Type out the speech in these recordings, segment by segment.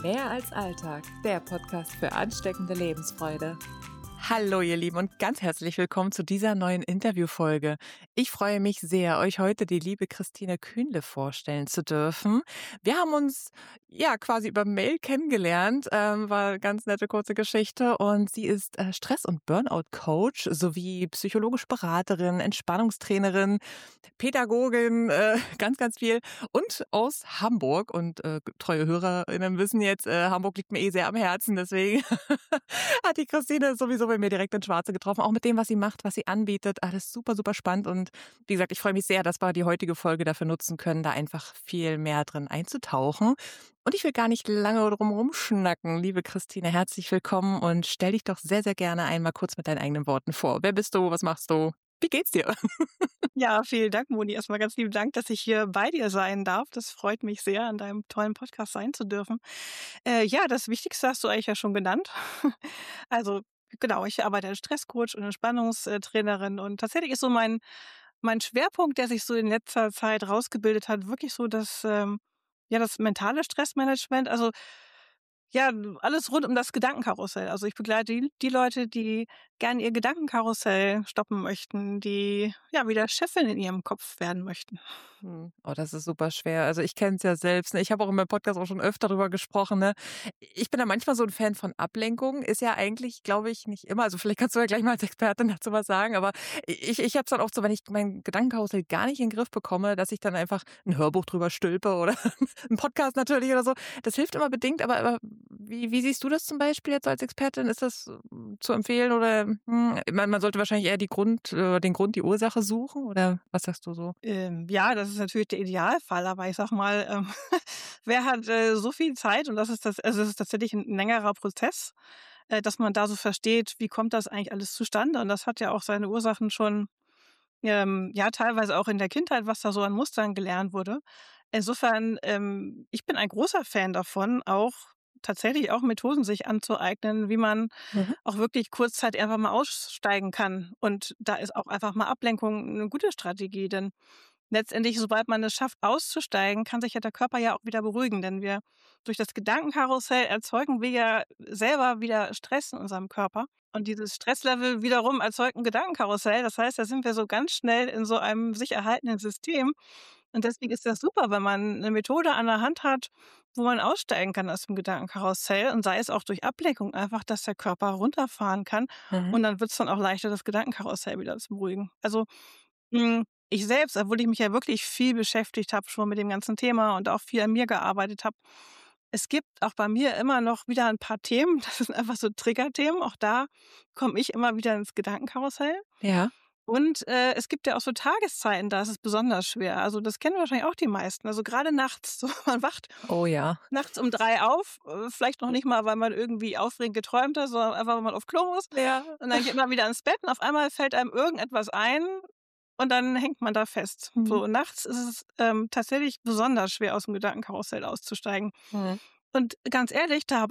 Mehr als Alltag, der Podcast für ansteckende Lebensfreude. Hallo ihr Lieben und ganz herzlich willkommen zu dieser neuen Interviewfolge. Ich freue mich sehr, euch heute die liebe Christine Kühnle vorstellen zu dürfen. Wir haben uns quasi über Mail kennengelernt, war eine ganz nette kurze Geschichte, und sie ist Stress- und Burnout-Coach sowie psychologische Beraterin, Entspannungstrainerin, Pädagogin, ganz, ganz viel, und aus Hamburg. Und treue HörerInnen wissen jetzt, Hamburg liegt mir sehr am Herzen, deswegen hat die Christine sowieso bei mir direkt ins Schwarze getroffen, auch mit dem, was sie macht, was sie anbietet. Alles super, super spannend, und wie gesagt, ich freue mich sehr, dass wir die heutige Folge dafür nutzen können, da einfach viel mehr drin einzutauchen. Und ich will gar nicht lange drum rumschnacken. Liebe Christine, herzlich willkommen und stell dich doch sehr, sehr gerne einmal kurz mit deinen eigenen Worten vor. Wer bist du? Was machst du? Wie geht's dir? Ja, vielen Dank, Moni. Erstmal ganz lieben Dank, dass ich hier bei dir sein darf. Das freut mich sehr, an deinem tollen Podcast sein zu dürfen. Das Wichtigste hast du eigentlich ja schon genannt. Also genau, ich arbeite als Stresscoach und Entspannungstrainerin, und tatsächlich ist so mein Schwerpunkt, der sich so in letzter Zeit rausgebildet hat, wirklich so das mentale Stressmanagement. Also ja, alles rund um das Gedankenkarussell. Also ich begleite die Leute, die gerne ihr Gedankenkarussell stoppen möchten, die ja wieder Chefin in ihrem Kopf werden möchten. Oh, das ist super schwer. Also ich kenne es ja selbst. Ne? Ich habe auch in meinem Podcast auch schon öfter darüber gesprochen. Ne? Ich bin da manchmal so ein Fan von Ablenkung. Ist ja eigentlich, glaube ich, nicht immer. Also vielleicht kannst du ja gleich mal als Expertin dazu was sagen. Aber ich habe es dann oft so, wenn ich mein Gedankenkarussell gar nicht in den Griff bekomme, dass ich dann einfach ein Hörbuch drüber stülpe oder einen Podcast natürlich oder so. Das hilft immer bedingt. Aber wie siehst du das zum Beispiel jetzt als Expertin? Ist das zu empfehlen, oder man sollte wahrscheinlich eher den Grund, die Ursache suchen, oder was sagst du so? Ja, das ist natürlich der Idealfall, aber ich sag mal, wer hat so viel Zeit, und das ist tatsächlich ein längerer Prozess, dass man da so versteht, wie kommt das eigentlich alles zustande? Und das hat ja auch seine Ursachen schon, teilweise auch in der Kindheit, was da so an Mustern gelernt wurde. Insofern, ich bin ein großer Fan davon, auch tatsächlich auch Methoden sich anzueignen, wie man Mhm. auch wirklich kurzzeitig einfach mal aussteigen kann. Und da ist auch einfach mal Ablenkung eine gute Strategie, denn letztendlich, sobald man es schafft, auszusteigen, kann sich ja der Körper ja auch wieder beruhigen, denn wir durch das Gedankenkarussell erzeugen wir ja selber wieder Stress in unserem Körper. Und dieses Stresslevel wiederum erzeugt ein Gedankenkarussell. Das heißt, da sind wir so ganz schnell in so einem sich erhaltenen System. Und deswegen ist das super, wenn man eine Methode an der Hand hat, wo man aussteigen kann aus dem Gedankenkarussell, und sei es auch durch Ablenkung einfach, dass der Körper runterfahren kann, Mhm. und dann wird es dann auch leichter, das Gedankenkarussell wieder zu beruhigen. Also, ich selbst, obwohl ich mich ja wirklich viel beschäftigt habe schon mit dem ganzen Thema und auch viel an mir gearbeitet habe, es gibt auch bei mir immer noch wieder ein paar Themen, das sind einfach so Triggerthemen. Auch da komme ich immer wieder ins Gedankenkarussell. Ja. Und, es gibt ja auch so Tageszeiten, da ist es besonders schwer. Also, das kennen wahrscheinlich auch die meisten. Also, gerade nachts, so man wacht Oh ja. nachts um 3 auf, vielleicht noch nicht mal, weil man irgendwie aufregend geträumt hat, sondern einfach, weil man auf Klo muss. Ja. Und dann geht man wieder ins Bett, und auf einmal fällt einem irgendetwas ein, und dann hängt man da fest. Mhm. So, und nachts ist es, tatsächlich besonders schwer, aus dem Gedankenkarussell auszusteigen. Mhm. Und ganz ehrlich, da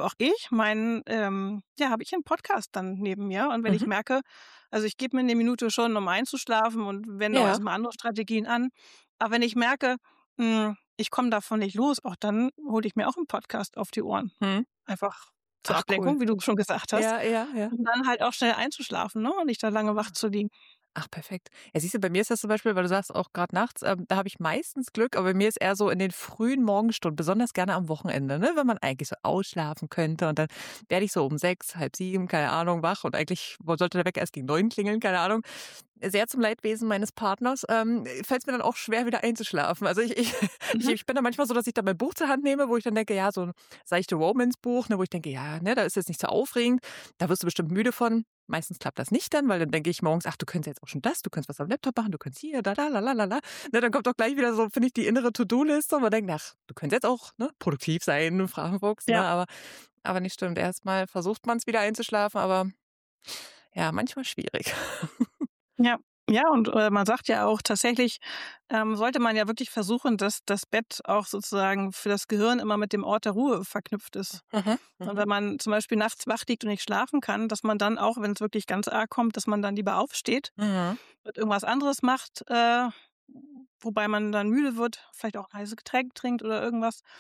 habe ich einen Podcast dann neben mir. Und wenn ich Mhm. merke, also ich gebe mir 'ne Minute schon, um einzuschlafen, und wende auch Ja. erst mal andere Strategien an. Aber wenn ich merke, ich komme davon nicht los, auch dann hole ich mir auch 'n Podcast auf die Ohren. Mhm. Einfach zur Ach cool. Ablenkung, wie du schon gesagt hast, Ja, ja, ja. um dann halt auch schnell einzuschlafen, ne, und nicht da lange wach zu liegen. Ach, perfekt. Ja, siehst du, bei mir ist das zum Beispiel, weil du sagst auch gerade nachts, da habe ich meistens Glück, aber bei mir ist eher so in den frühen Morgenstunden, besonders gerne am Wochenende, ne, wenn man eigentlich so ausschlafen könnte, und dann werde ich so um 6, halb 7, keine Ahnung, wach, und eigentlich sollte der Wecker erst gegen 9 klingeln, keine Ahnung. Sehr zum Leidwesen meines Partners, fällt es mir dann auch schwer, wieder einzuschlafen. Also Mhm. ich bin da manchmal so, dass ich dann mein Buch zur Hand nehme, wo ich dann denke, ja, so ein seichte Romance-Buch, ne, wo ich denke, ja, ne, da ist jetzt nicht so aufregend, da wirst du bestimmt müde von. Meistens klappt das nicht dann, weil dann denke ich morgens, ach, du könntest jetzt auch schon das, du könntest was am Laptop machen, du könntest hier, da, la, la, la, la. Ne, dann kommt doch gleich wieder so, finde ich, die innere To-Do-Liste, und man denkt, ach, du könntest jetzt auch, ne, produktiv sein, Frauenfuchs, ne, Ja. aber nicht stimmt. Erstmal versucht man es wieder einzuschlafen, aber ja, manchmal schwierig. Ja. Ja, und, man sagt ja auch tatsächlich, sollte man ja wirklich versuchen, dass das Bett auch sozusagen für das Gehirn immer mit dem Ort der Ruhe verknüpft ist. Mhm, Und mhm. wenn man zum Beispiel nachts wach liegt und nicht schlafen kann, dass man dann auch, wenn es wirklich ganz arg kommt, dass man dann lieber aufsteht Mhm. und irgendwas anderes macht, wobei man dann müde wird, vielleicht auch ein heißes Getränk trinkt oder irgendwas. Mhm.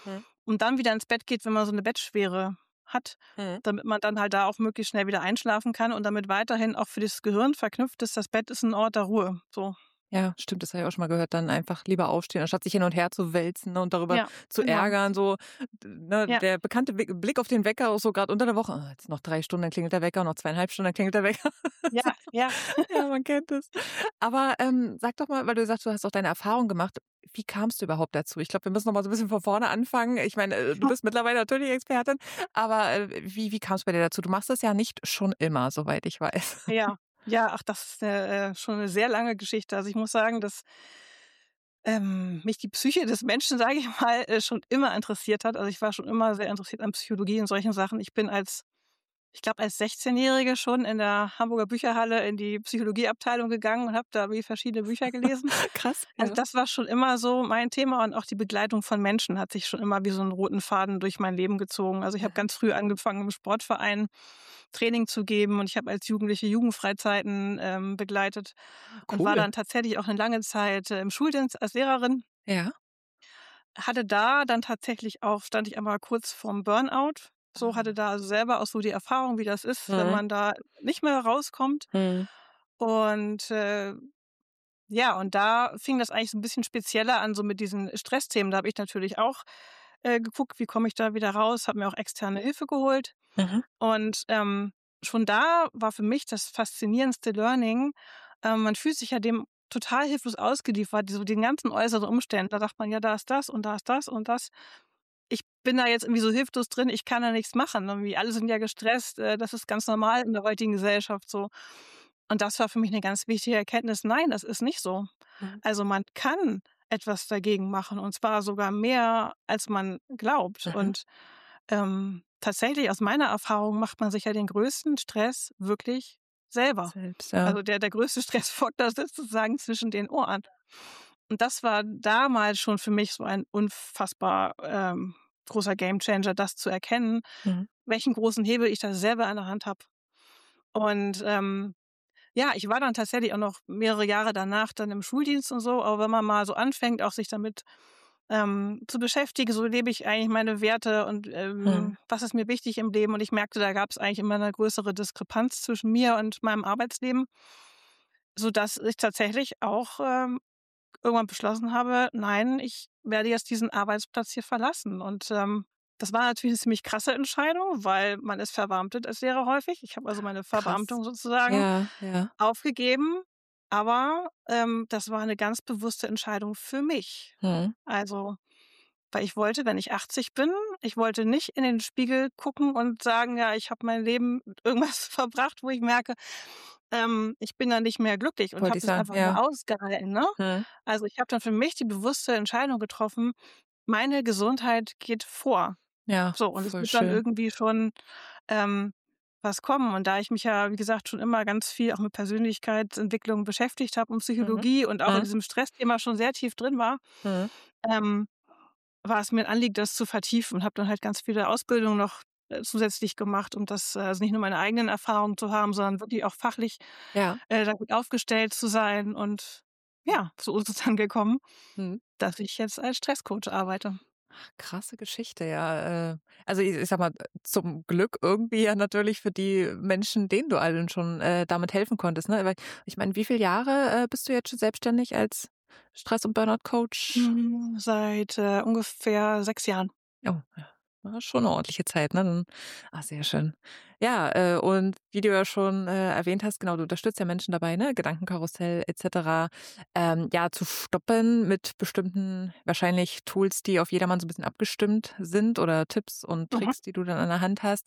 und dann wieder ins Bett geht, wenn man so eine Bettschwere hat, Mhm. damit man dann halt da auch möglichst schnell wieder einschlafen kann und damit weiterhin auch für das Gehirn verknüpft ist, das Bett ist ein Ort der Ruhe, so. Ja, stimmt, das habe ich auch schon mal gehört. Dann einfach lieber aufstehen, anstatt sich hin und her zu wälzen, ne, und darüber Ja, zu genau. ärgern. So, ne, Ja, der bekannte Blick auf den Wecker, auch so gerade unter der Woche. Ah, jetzt noch 3 Stunden, dann klingelt der Wecker, noch 2,5 Stunden, dann klingelt der Wecker. ja, ja. Ja, man kennt es. Aber sag doch mal, weil du sagst, du hast auch deine Erfahrung gemacht. Wie kamst du überhaupt dazu? Ich glaube, wir müssen noch mal so ein bisschen von vorne anfangen. Ich meine, du bist mittlerweile natürlich Expertin, aber wie kam es bei dir dazu? Du machst das ja nicht schon immer, soweit ich weiß. Ja, ja, ach, das ist, schon eine sehr lange Geschichte. Also, ich muss sagen, dass, mich die Psyche des Menschen, sage ich mal, schon immer interessiert hat. Also, ich war schon immer sehr interessiert an Psychologie und solchen Sachen. Ich bin als 16-Jährige schon in der Hamburger Bücherhalle in die Psychologieabteilung gegangen und habe da wie verschiedene Bücher gelesen. Krass, Also, ja. das war schon immer so mein Thema und auch die Begleitung von Menschen hat sich schon immer wie so 'n roten Faden durch mein Leben gezogen. Also, ich habe ganz früh angefangen, im Sportverein Training zu geben und ich habe als Jugendliche Jugendfreizeiten, begleitet und war Cool. dann tatsächlich auch 'ne lange Zeit, im Schuldienst als Lehrerin. Ja. Hatte da dann tatsächlich auch stand ich einmal kurz vorm Burnout. So, hatte Ah. da also selber auch so die Erfahrung, wie das ist, wenn Mhm. man da nicht mehr rauskommt. Mhm. Und, ja, und da fing das eigentlich so 'n bisschen spezieller an, so mit diesen Stressthemen. Da habe ich natürlich auch, geguckt, wie komme ich da wieder raus, habe mir auch externe Hilfe geholt. Mhm. Und, schon da war für mich das faszinierendste Learning, man fühlt sich ja dem total hilflos ausgeliefert, so den ganzen äußeren Umständen. Da sagt man: „Ja, da ist das und da ist das und das.“ Ich bin da jetzt irgendwie so hilflos drin, ich kann da nichts machen. Irgendwie alle sind ja gestresst, das ist ganz normal in der heutigen Gesellschaft so. Und das war für mich 'ne ganz wichtige Erkenntnis. Nein, das ist nicht so. Mhm. Also, man kann etwas dagegen machen und zwar sogar mehr, als man glaubt. Mhm. Und, tatsächlich aus meiner Erfahrung macht man sich ja den größten Stress wirklich selber. Selbst, ja. Also, der größte Stressfaktor sitzt sozusagen zwischen den Ohren. Und das war damals schon für mich so ein unfassbar, großer Gamechanger, das zu erkennen, Mhm. welchen großen Hebel ich da selber in der Hand habe. Und, ja, ich war dann tatsächlich auch noch mehrere Jahre danach dann im Schuldienst und so, aber wenn man mal so anfängt, auch sich damit, zu beschäftigen, so lebe ich eigentlich meine Werte und, Mhm. was ist mir wichtig im Leben? Und ich merkte, da gab es eigentlich immer eine größere Diskrepanz zwischen mir und meinem Arbeitsleben, sodass ich tatsächlich auch, irgendwann beschlossen habe: „Nein, ich werde jetzt diesen Arbeitsplatz hier verlassen.“ Und, das war natürlich 'ne ziemlich krasse Entscheidung, weil man ist verbeamtet als Lehrer häufig. Ich habe also meine Krass. Verbeamtung sozusagen Ja, ja. aufgegeben, aber, das war 'ne ganz bewusste Entscheidung für mich. Mhm. Also, weil ich wollte, wenn ich 80 bin, ich wollte nicht in den Spiegel gucken und sagen: „Ja, ich habe mein Leben mit irgendwas verbracht, wo ich merke, ich bin dann nicht mehr glücklich“ und Wollte habe ich das sagen, einfach mal ja. ausgehalten, ne? Mhm. Also, ich habe dann für mich die bewusste Entscheidung getroffen, meine Gesundheit geht vor. Ja, So, und es voll wird dann schön. irgendwie schon, ähm, was kommen. Und da ich mich ja, wie gesagt, schon immer ganz viel auch mit Persönlichkeitsentwicklung beschäftigt habe und Mhm. Psychologie und auch in Mhm. diesem Stressthema schon sehr tief drin war, Mhm. ähm, war es mir 'n Anliegen, das zu vertiefen und habe dann halt ganz viele Ausbildungen noch, zusätzlich gemacht, um das also nicht nur meine eigenen Erfahrungen zu haben, sondern wirklich auch fachlich, Ja. da gut aufgestellt zu sein. Und ja, so ist es dann gekommen, Mhm. dass ich jetzt als Stresscoach arbeite. Krasse Geschichte, ja. Also ich sage mal, zum Glück irgendwie ja natürlich für die Menschen, denen du allen schon, damit helfen konntest, ne? Weil ich meine, wie viele Jahre, bist du jetzt schon selbstständig als Stress- und Burnout-Coach? Seit, ungefähr 6 Jahren. Oh, ja. Ja, schon 'ne ordentliche Zeit, ne? Dann sehr schön. Ja, und wie du ja schon, erwähnt hast, genau, du unterstützt ja Menschen dabei, ne, Gedankenkarussell et cetera, ja, zu stoppen mit bestimmten wahrscheinlich Tools, die auf jedermann so 'n bisschen abgestimmt sind oder Tipps und Mhm. Tricks, die du dann an der Hand hast.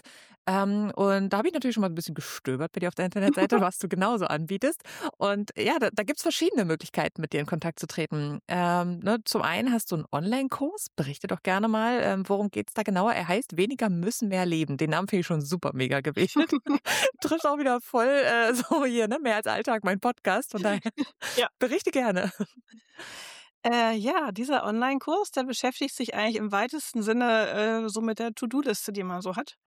Und da habe ich natürlich schon mal 'n bisschen gestöbert bei dir auf der Internetseite, was du genauso anbietest. Und ja, da gibt's verschiedene Möglichkeiten, mit dir in Kontakt zu treten. Ne, zum einen hast du 'n Onlinekurs, berichte doch gerne mal, worum geht's da genauer? Er heißt „Weniger müssen, mehr leben“. Den Namen finde ich schon super mega gewählt. Trifft auch wieder voll, so hier, ne, mehr als Alltag, mein Podcast, von daher Ja. berichte gerne. Ja, dieser Onlinekurs, der beschäftigt sich eigentlich im weitesten Sinne, so mit der To-do-Liste, die man so hat.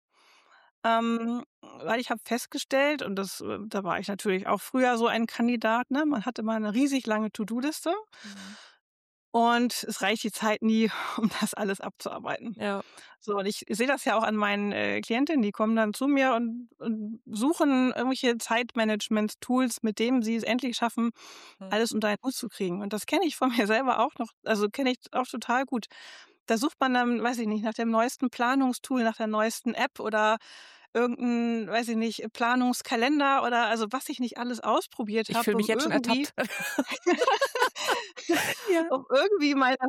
Weil ich habe festgestellt und da war ich natürlich auch früher so ein Kandidat, ne? Man hatte immer 'ne riesig lange To-do-Liste Mhm. und es reicht die Zeit nie, um das alles abzuarbeiten. Ja. So, und ich sehe das ja auch an meinen, Klientinnen, die kommen dann zu mir und suchen irgendwelche Zeitmanagement-Tools, mit denen sie es endlich schaffen, Mhm. alles unter einen Hut zu kriegen. Und das kenne ich von mir selber auch noch, also kenne ich auch total gut. Da sucht man dann, weiß ich nicht, nach dem neuesten Planungstool, nach der neuesten App oder irgend weiß ich nicht, Planungskalender oder also was ich nicht alles ausprobiert Ich habe, fühle mich jetzt schon ertappt. Ja, um irgendwie meine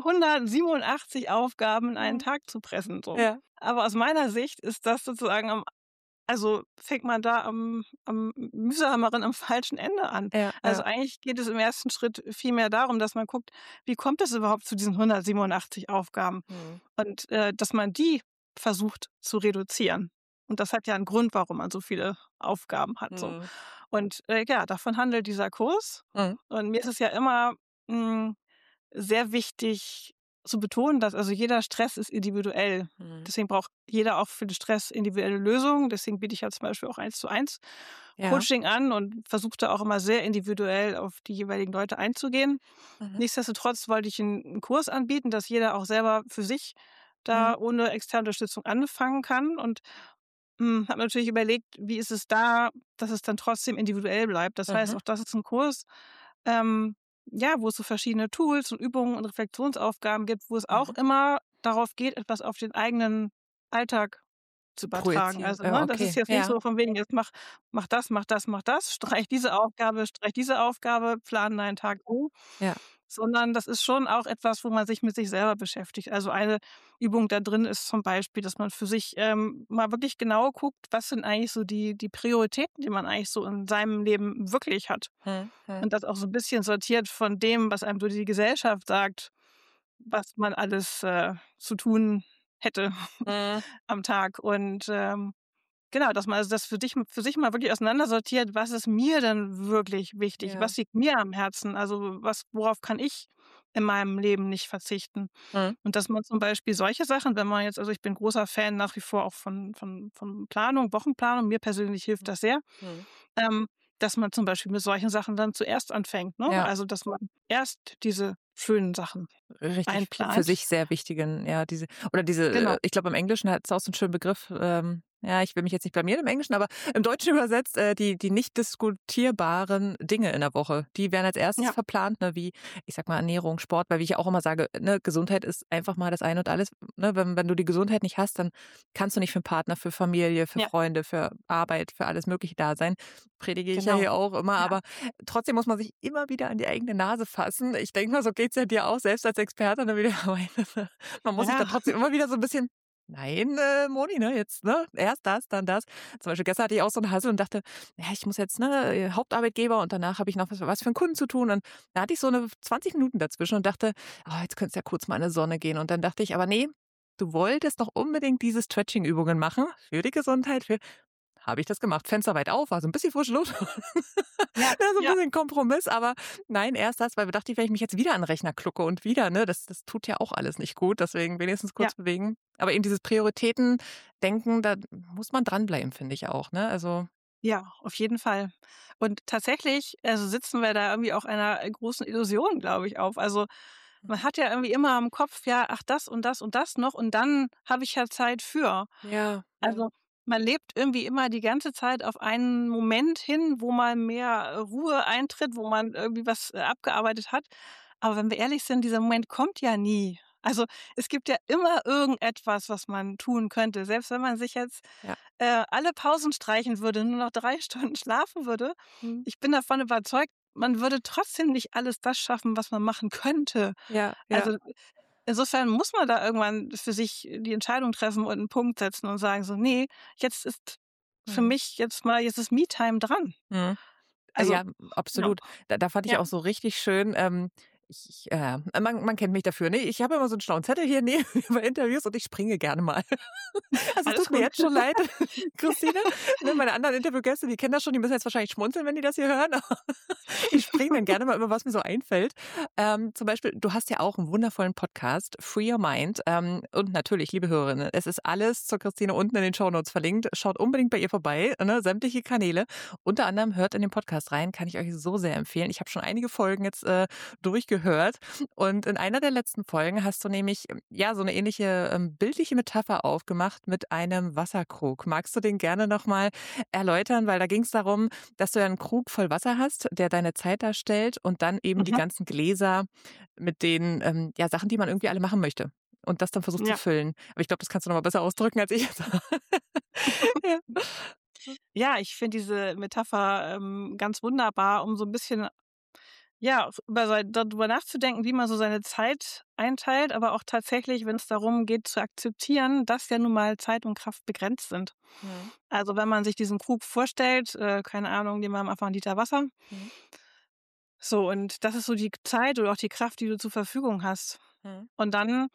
187 Aufgaben in einen mhm. Tag zu pressen, so. Ja, Aber aus meiner Sicht ist das sozusagen also fängt man da am mühsameren, am falschen Ende an. ja, Also ja. eigentlich geht es im ersten Schritt vielmehr darum, dass man guckt, wie kommt es überhaupt zu diesen 187 Aufgaben? Mhm. Und, dass man die versucht zu reduzieren. Und das hat ja einen Grund, warum man so viele Aufgaben hat so. Mhm. Und, ja, davon handelt dieser Kurs. Mhm. Und mir ist es ja immer, hm, sehr wichtig zu betonen, dass also jeder Stress ist individuell. Mhm. Deswegen braucht jeder auch für den Stress individuelle Lösungen. Deswegen biete ich ja zum Beispiel auch 1:1 Ja. Coaching an und versuche da auch immer sehr individuell auf die jeweiligen Leute einzugehen. Mhm. Nichtsdestotrotz wollte ich einen Kurs anbieten, dass jeder auch selber für sich Mhm. da ohne externe Unterstützung anfangen kann und, habe natürlich überlegt, wie ist es da, dass es dann trotzdem individuell bleibt. Das heißt, Mhm. auch das ist ein Kurs, ähm, ja, wo es so verschiedene Tools und Übungen und Reflexionsaufgaben gibt, wo es auch Mhm. immer darauf geht, etwas auf den eigenen Alltag zu übertragen. Projizieren. Also, Ja, ne, das ist okay. jetzt nicht Ja, so von wegen, jetzt mach das, mach das, mach das, streich diese Aufgabe, plan deinen Tag um, ja. sondern das ist schon auch etwas, wo man sich mit sich selber beschäftigt. Also, eine Übung da drin ist zum Beispiel, dass man für sich, mal wirklich genau guckt, was sind eigentlich so die Prioritäten, die man eigentlich so in seinem Leben wirklich hat. Mhm. Mhm. Und das auch so 'n bisschen sortiert von dem, was einem so die Gesellschaft sagt, was man alles, zu tun hätte Mhm. am Tag. Und, genau, dass man also das für sich mal wirklich auseinandersortiert, was ist mir denn wirklich wichtig? Ja. Was liegt mir am Herzen? Also, worauf kann ich in meinem Leben nicht verzichten? Mhm. Und dass man zum Beispiel solche Sachen, wenn man jetzt also ich bin großer Fan nach wie vor auch von Planung, Wochenplanung. Mir persönlich hilft Mhm. das sehr. Mhm. Ähm, dass man zum Beispiel mit solchen Sachen dann zuerst anfängt, ne? Ja. Also, dass man erst diese schönen Sachen Richtig für einplant. sich sehr wichtigen, ja, diese, Genau. ich glaube, im Englischen hat es auch so 'n schönen Begriff, ja, ich will mich jetzt nicht blamieren im Englischen, aber im Deutschen übersetzt, die nicht diskutierbaren Dinge in der Woche, die werden als Erstes Ja, verplant, ne, wie, ich sage mal, Ernährung, Sport, weil wie ich ja auch immer sage, ne, Gesundheit ist einfach mal das Ein und Alles, ne? Wenn du die Gesundheit nicht hast, dann kannst du nicht für 'n Partner, für Familie, für ja, Freunde, für Arbeit, für alles Mögliche da sein. Predige ich ja genau. hier auch immer, Ja, aber trotzdem muss man sich immer wieder an die eigene Nase fassen. Ich denke mal, so geht's ja dir auch, selbst als Experte, ne, wie du meintest. Man muss sich da ja, trotzdem immer wieder so 'n bisschen: „Nein, Moni, ne, jetzt, ne, erst das, dann das.“ Zum Beispiel gestern hatte ich auch so 'n Hassel und dachte: „Ja, ich muss jetzt, ne, Hauptarbeitgeber und danach habe ich noch was für 'n Kunden zu tun.“ Und da hatte ich so 'ne 20 Minuten dazwischen und dachte: „Oh, jetzt könntest du ja kurz mal in die Sonne gehen.“ Und dann dachte ich: „Aber ne, du wolltest doch unbedingt diese Stretching-Übungen machen für die Gesundheit, für“ habe ich das gemacht. Fenster weit auf, war so 'n bisschen frische Luft. ja, Ja, so 'n ja, bisschen Kompromiss, aber nein, erst das, weil wir dachte ich, wenn ich mich jetzt wieder an 'n Rechner klucke und wieder, ne, das tut ja auch alles nicht gut, deswegen wenigstens ja. kurz bewegen. Aber eben dieses Prioritätendenken, da muss man dranbleiben, finde ich auch, ne? Also, Ja, auf jeden Fall. Und tatsächlich, also, sitzen wir da irgendwie auch einer, großen Illusion, glaube ich, auf. Also, man hat ja irgendwie immer im Kopf: „Ja, ach, das und das noch und dann habe ich ja Zeit für.“ ja, ja. Also, man lebt irgendwie immer die ganze Zeit auf einen Moment hin, wo mal mehr, Ruhe eintritt, wo man irgendwie was, abgearbeitet hat. Aber wenn wir ehrlich sind, dieser Moment kommt ja nie. Also, es gibt ja immer irgendetwas, was man tun könnte. Selbst wenn man sich jetzt, Ja. alle Pausen streichen würde, nur noch 3 Stunden schlafen würde, Mhm. ich bin davon überzeugt, man würde trotzdem nicht alles das schaffen, was man machen könnte. Ja, ja. Also, insofern muss man da irgendwann für sich die Entscheidung treffen und 'n Punkt setzen und sagen so: „Ne, jetzt ist für Mhm. mich jetzt ist Me-Time dran.“ Mhm. Also, Ja, ja, absolut. Da fand ich ja, auch so richtig schön, man kennt mich dafür, ne? Ich habe immer so 'n schlauen Zettel hier neben mir bei Interviews und ich springe gerne mal. Also, es alles tut mir gut. jetzt schon leid, Christine, ne? Meine anderen Interviewgäste, die kennen das schon, die müssen jetzt wahrscheinlich schmunzeln, wenn die das hier hören. Ich springe dann gerne mal über, was mir so einfällt. Zum Beispiel, du hast ja auch einen wundervollen Podcast, Free Your Mind. Und natürlich, liebe Hörerinnen, es ist alles zur Christine unten in den Shownotes verlinkt. Schaut unbedingt bei ihr vorbei, ne? Sämtliche Kanäle. Unter anderem hört in den Podcast rein, kann ich euch so sehr empfehlen. Ich habe schon einige Folgen jetzt durchgehört gehört. Und in einer der letzten Folgen hast du nämlich ja so eine ähnliche bildliche Metapher aufgemacht mit einem Wasserkrug. Magst du den gerne nochmal erläutern? Weil da ging es darum, dass du ja einen Krug voll Wasser hast, der deine Zeit darstellt und dann eben die Mhm. ganzen Gläser mit den ja, Sachen, die man irgendwie alle machen möchte. Und das dann versucht zu Ja. füllen. Aber ich glaube, das kannst du noch mal besser ausdrücken als ich jetzt. Ja. Ja, ich finde diese Metapher, ganz wunderbar, um so ein bisschen, ja, darüber nachzudenken, wie man so seine Zeit einteilt, aber auch tatsächlich, wenn es darum geht zu akzeptieren, dass ja nun mal Zeit und Kraft begrenzt sind. Mhm. Also, wenn man sich diesen Krug vorstellt, keine Ahnung, nehmen wir mal einfach 'n Liter Wasser. Mhm. So, und das ist so die Zeit oder auch die Kraft, die du zur Verfügung hast. Mhm. Und dann,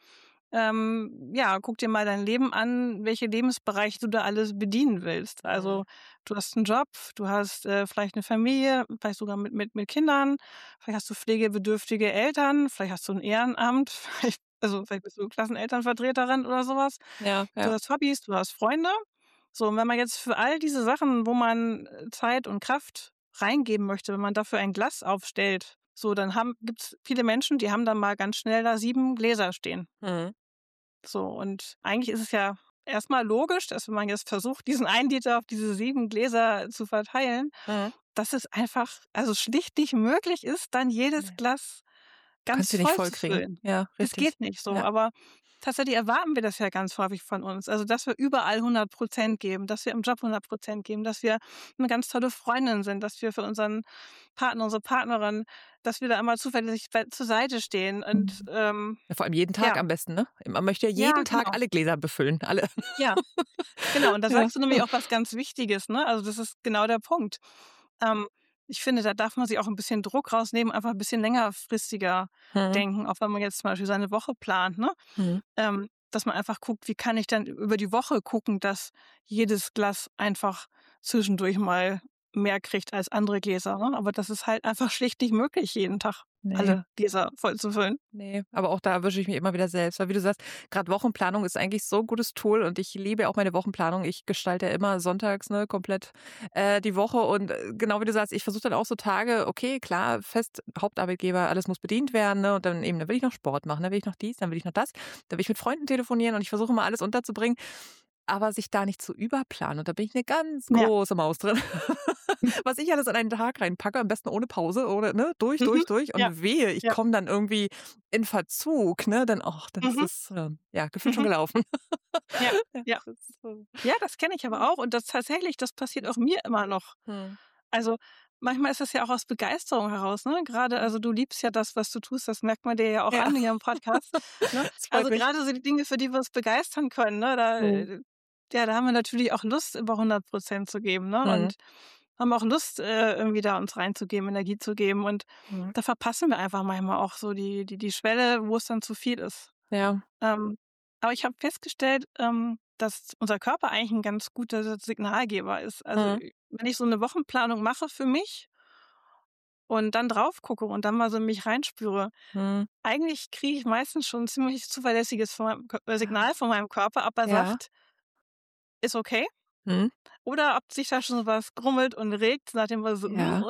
ja, guck dir mal dein Leben an, welche Lebensbereiche du da alles bedienen willst. Also, Mhm. du hast einen Job, du hast, vielleicht eine Familie, vielleicht sogar mit Kindern, vielleicht hast du pflegebedürftige Eltern, vielleicht hast du ein Ehrenamt, vielleicht bist du Klassenelternvertreterin oder sowas. Ja, Du ja. hast Hobbys, du hast Freunde. So, und wenn man jetzt für all diese Sachen, wo man, Zeit und Kraft reingeben möchte, wenn man dafür ein Glas aufstellt, so, dann gibt's viele Menschen, die haben dann mal ganz schnell da 7 Gläser stehen. Mhm. So, und eigentlich ist es ja erstmal logisch, dass wenn man jetzt versucht, diesen 1 Liter auf diese 7 Gläser zu verteilen, Mhm. dass es einfach also schlicht nicht möglich ist, dann jedes Ne. Glas Kannst ganz du nicht voll zu vollkriegen. füllen. Ja, Das richtig. geht nicht so, Ja. aber tatsächlich erwarten wir das ja ganz häufig von uns. Also, dass wir überall 100% geben, dass wir im Job 100% geben, dass wir eine ganz tolle Freundin sind, dass wir für unseren Partner, unsere Partnerin, dass wir da immer zuverlässig zur Seite stehen und, Mhm. Ja, vor allem jeden Tag ja. am besten, ne? Man möchte ja Ja, jeden Tag genau. alle Gläser befüllen, alle. Ja. Genau, und da Ja. sagst du nämlich auch was ganz Wichtiges, ne? Also, das ist genau der Punkt. Ähm, Ich finde, da darf man sich auch 'n bisschen Druck rausnehmen, einfach 'n bisschen längerfristiger Mhm. denken, auch wenn man jetzt zum Beispiel seine Woche plant, ne? Mhm. Dass man einfach guckt, wie kann ich dann über die Woche gucken, dass jedes Glas einfach zwischendurch mal mehr kriegt als andere Gläser, ne? Aber das ist halt einfach schlicht nicht möglich, jeden Tag Ne. alle Gläser voll zu füllen. Ne, aber auch da erwische ich mich immer wieder selbst, weil wie du sagst, grad Wochenplanung ist eigentlich so 'n gutes Tool und ich liebe auch meine Wochenplanung. Ich gestalte ja immer sonntags, ne, komplett, die Woche und, genau wie du sagst, ich versuche dann auch so Tage, okay, klar, fest Hauptarbeitgeber, alles muss bedient werden, ne, und dann eben, dann will ich noch Sport machen, dann will ich noch dies, dann will ich noch das, dann will ich mit Freunden telefonieren und ich versuche immer alles unterzubringen, aber sich da nicht zu überplanen und da bin ich 'ne ganz Ja. große Maus drin. Was ich alles an einen Tag reinpacke, am besten ohne Pause oder ne, durch, Mhm. durch, durch Ja, und wehe, ich ja. komme dann irgendwie in Verzug, ne, dann ist Mhm, es, ja, gefühlt schon mhm. gelaufen. Ja, Ja, ja. das ist so. Ja, das kenne ich aber auch und das passiert auch mir immer noch. Mhm. Also, manchmal ist es ja auch aus Begeisterung heraus, ne? Grade Mhm. also, du liebst ja das, was du tust, das merkt man dir ja auch Ja, an hier im Podcast, ne? das freut Also, mich. grade so die Dinge, für die wir uns begeistern können, ne, Mhm. ja, da haben wir natürlich auch Lust, über 100% zu geben, ne? Mhm. Und haben auch Lust, irgendwie da uns reinzugeben, Energie zu geben und Mhm. da verpassen wir einfach manchmal auch so die Schwelle, wo es dann zu viel ist. Ja. Ähm, aber ich habe festgestellt, dass unser Körper eigentlich ein ganz guter Signalgeber ist. Also, Mhm. wenn ich so eine Wochenplanung mache für mich und dann drauf gucke und dann mal so in mich reinspüre, Mhm. eigentlich kriege ich meistens schon 'n ziemlich zuverlässiges von meinem Signal von meinem Körper, ob er Ja. sagt: „Ist okay", Mhm. oder ob sich da schon so was grummelt und regt nach dem Motto so: Ja.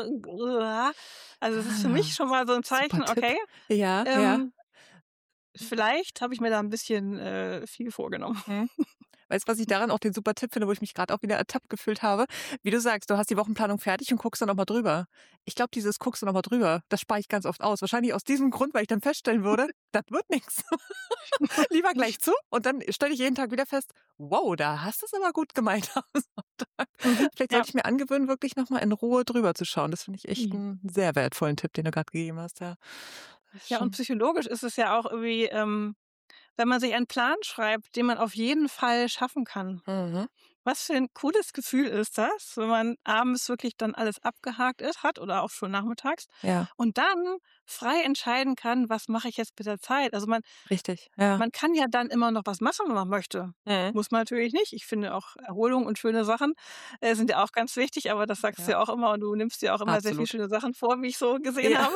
Also, das ist für mich Ah, schon mal so ein super Zeichen, Tipp. okay, Ja, ja. ähm, vielleicht habe ich mir da ein bisschen, viel vorgenommen. Mhm. Weißt du, was ich daran auch den super Tipp finde, wo ich mich gerade auch wieder ertappt gefühlt habe? Wie du sagst, du hast die Wochenplanung fertig und guckst dann noch mal drüber. Ich glaube, dieses guckst du noch mal drüber, das spare ich ganz oft aus. Wahrscheinlich aus diesem Grund, weil ich dann feststellen würde, das wird nix. Lieber gleich zu und dann stelle ich jeden Tag wieder fest: „Wow, da hast du's aber gut gemeint am Sonntag.“ Mhm. Vielleicht Ja. sollte ich mir angewöhnen, wirklich noch mal in Ruhe drüber zu schauen. Das finde ich echt Mhm. 'n sehr wertvollen Tipp, den du grad gegeben hast, ja. Das ist Ja, und schon psychologisch ist es ja auch irgendwie, wenn man sich einen Plan schreibt, den man auf jeden Fall schaffen kann. mhm. Was für ein cooles Gefühl ist das, wenn man abends wirklich dann alles abgehakt hat oder auch schon nachmittags Ja, und dann frei entscheiden kann: „Was mache ich jetzt mit der Zeit?" Also, richtig. Ja. man kann ja dann immer noch was machen, wenn man möchte. Mhm. Muss man natürlich nicht. Ich finde auch Erholung und schöne Sachen, sind ja auch ganz wichtig, aber das sagst du Ja, ja auch immer und du nimmst dir auch immer sehr viel absolut. schöne Sachen vor, wie ich so gesehen Ja. habe.